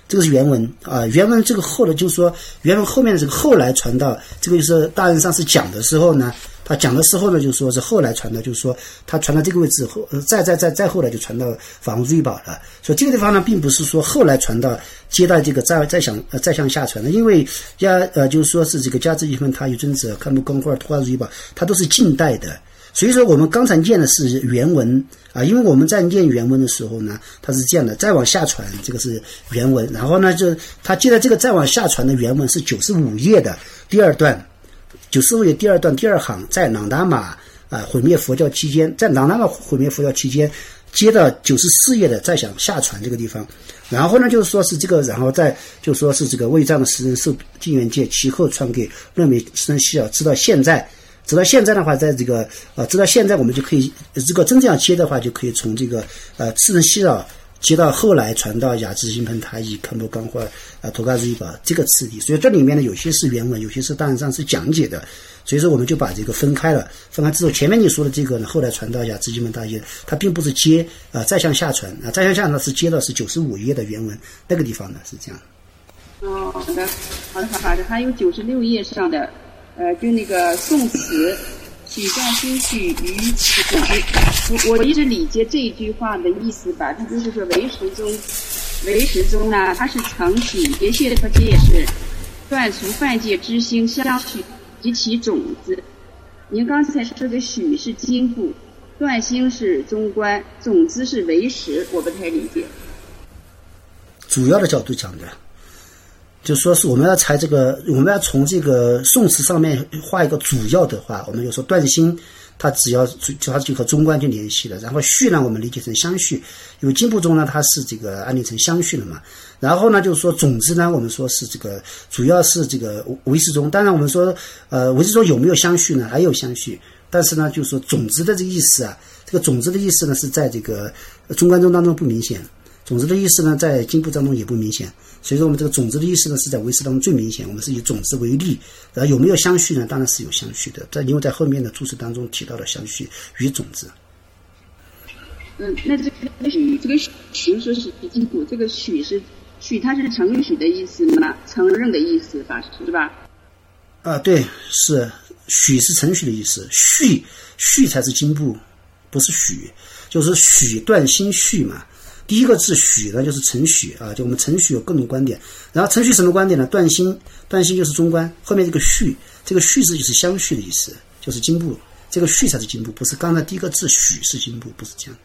这个是原文啊，原文这个后的就是说原文后面的这个后来传到这个就是大人上次讲的时候呢，他讲的时候呢，就说是后来传到，就是说他传到这个位置后，再再再再后来就传到法王珠玉宝了。所以这个地方呢，并不是说后来传到接到这个再再向呃再向下传的，因为家呃就是说是这个家智一门他与尊者看不光块图画珠玉宝，它都是近代的。所以说我们刚才念的是原文啊，因为我们在念原文的时候呢，它是这样的，再往下传这个是原文，然后呢就它接着这个再往下传的原文是九十五页的第二段。九十五页第二段第二行，在朗达玛啊毁灭佛教期间，在朗达玛毁灭佛教期间，接到九十四页的再想下传这个地方，然后呢就是说是这个，然后再就说是这个卫藏的十人受净缘戒，其后传给乐美生西尔，直到现在，直到现在的话，在这个呃直到现在我们就可以，这个真正要接的话，就可以从这个呃四人西尔接到后来传到雅智金盆台以堪布冈或呃托嘎日一宝这个次第，所以这里面呢有些是原文，有些是大人上是讲解的，所以说我们就把这个分开了。分开之后，前面你说的这个呢，后来传到雅智金盆大业，它并不是接啊、呃、再向下传啊、呃，再向下传是接到是九十五页的原文那个地方呢是这样。 哦，好的，好的，好的，还有九十六页上的呃，就那个宋词。许断心绪于此我我一直理解这一句话的意思吧，它就是说唯识宗，唯识宗呢，它是承许别解脱戒是断除犯戒之心相续及其种子。您刚才说的许是经部，断心是中观，种子是唯识，我不太理解。 主要的角度讲的。就说是我们要采这个，我们要从这个宋词上面画一个主要的话，我们就说断心，它只要它就和中观就联系了。然后续呢，我们理解成相续，因为经部中呢它是这个安立成相续了嘛。然后呢，就是说种子呢，我们说是这个主要是这个唯识宗。当然我们说呃唯识宗有没有相续呢？还有相续，但是呢，就是说种子的这个意思啊，这个种子的意思呢是在这个中观宗当中不明显。种子的意思呢，在经部当中也不明显，所以说我们这个种子的意思呢，是在唯识当中最明显。我们是以种子为例，然后有没有相续呢？当然是有相续的，在因为在后面的注释当中提到了相续与种子。 嗯，那这个许，这个许说是经部，这个许是许，它是承许的意思吗？承认的意思吧，是吧？ 啊，对，是许是承许的意思，续续才是经部，不是许，就是许断心续嘛。第一个字许呢，就是承许啊，就我们承许有各种观点，然后承许什么观点呢？断心，断心就是中观，后面这个续，这个续字就是相续的意思，就是经部，这个续才是经部，不是刚才第一个字许是经部，不是这样。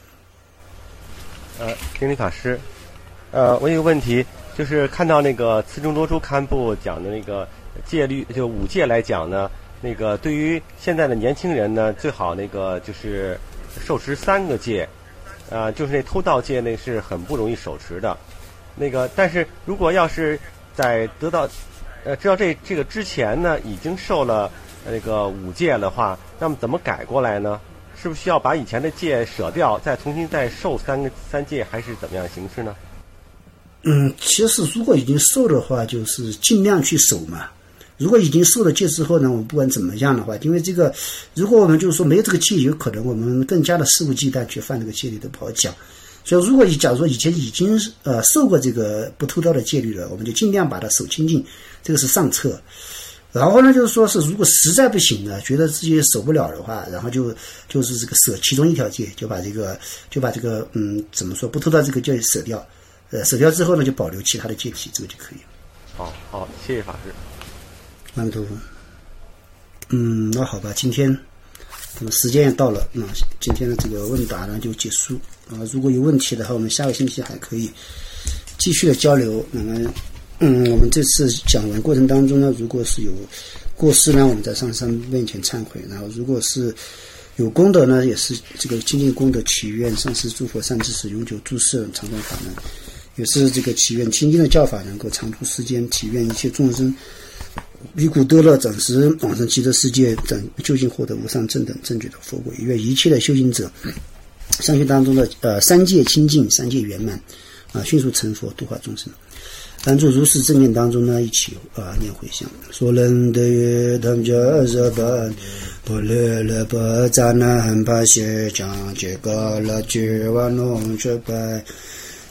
呃，经理法师，呃，我有个问题，就是看到那个慈中多珠堪布讲的那个戒律，就五戒来讲呢，那个对于现在的年轻人呢，最好那个就是受持三个戒。呃，就是那偷盗戒那是很不容易手持的，那个但是如果要是在得到呃知道这这个之前呢已经受了那个五戒的话，那么怎么改过来呢？是不是需要把以前的戒舍掉，再重新再受三个三戒，还是怎么样形式呢？ 嗯，其实如果已经受的话，就是尽量去守嘛。如果已经受了戒之后呢，我们不管怎么样的话，因为这个，如果我们就是说没有这个戒，有可能我们更加的肆无忌惮去犯这个戒律都不好讲。所以，如果假如说以前已经呃受过这个不偷盗的戒律了，我们就尽量把它守清净，这个是上策。然后呢，就是说是如果实在不行呢，觉得自己守不了的话，然后就就是这个舍其中一条戒，就把这个就把这个嗯怎么说不偷盗这个戒舍掉，呃舍掉之后呢，就保留其他的戒体，这个就可以。 好，好，谢谢法师。 阿弥陀佛。嗯，那好吧，今天那么时间也到了，那今天的这个问答呢就结束啊。如果有问题的话，我们下个星期还可以继续的交流。那么，嗯，我们这次讲完过程当中呢，如果是有过失呢，我们在上师面前忏悔；然后如果是有功德呢，也是这个精进功德，祈愿上师诸佛善知识永久住世，常传法门，也是这个祈愿清净的教法能够长驻世间，祈愿一切众生离苦得乐，暂时往生极乐世界，究竟获得无上正等正觉的佛果。也愿一切的修行者，上学当中的呃三界清净，三界圆满啊，迅速成佛，度化众生。当作如是正念当中呢，一起啊念回向。所能得约他们家热班，不勒勒不扎南巴谢将这个了绝瓦弄这白。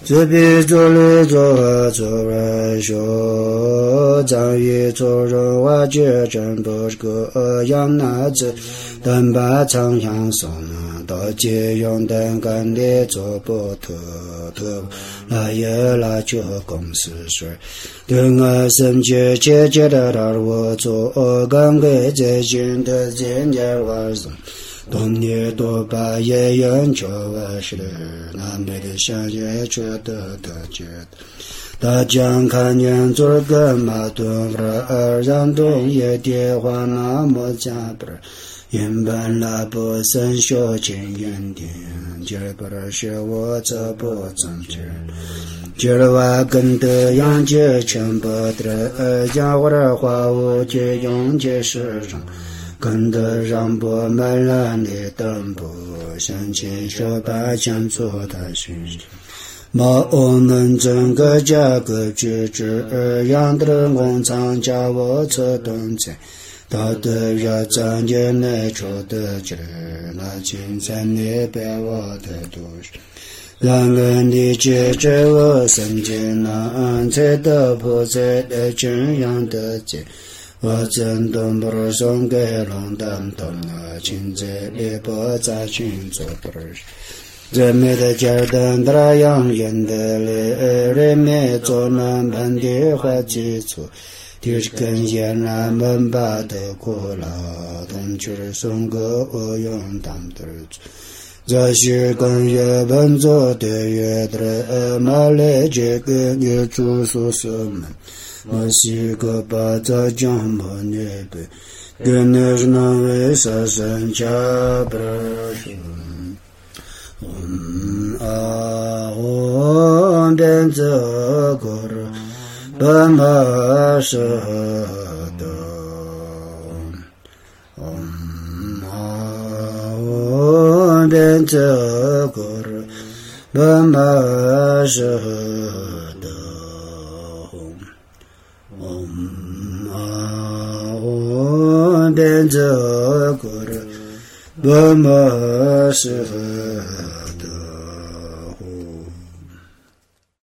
这比做律做和做人说，张于做人话觉真不是个样那子，等把长相送到借用等干的做不特特，那也那就公司事，等我生气姐姐的让我做刚给最近的这年晚上。冬年多把夜人就我是南北的相约觉得的觉得大江看见做个马顿儿让冬夜电话那么加不原本那不生修建原点今儿不是我这不正确今儿我跟的样子全部的讲我的话我就用这世上跟得上不满然的等不向前说把想做的事毛能整个价格举止而样的工厂家我这动在到的要张见来出的劲那今在那边我的都是让人理解着我身间那才得不在的这样的节我真懂不是送给龙当懂了亲在里不再去做不是人们的家等的养眼的嘞人们做南盘的话基础就是跟前人们把的过了同就是送个我用当的这是跟日本做的乐的马来这个女主宿舍们我是个把这江莫内被跟那是那位杀生家不是嗯啊我变这个奔马是的嗯啊我变这个奔马是变这个人，我们是。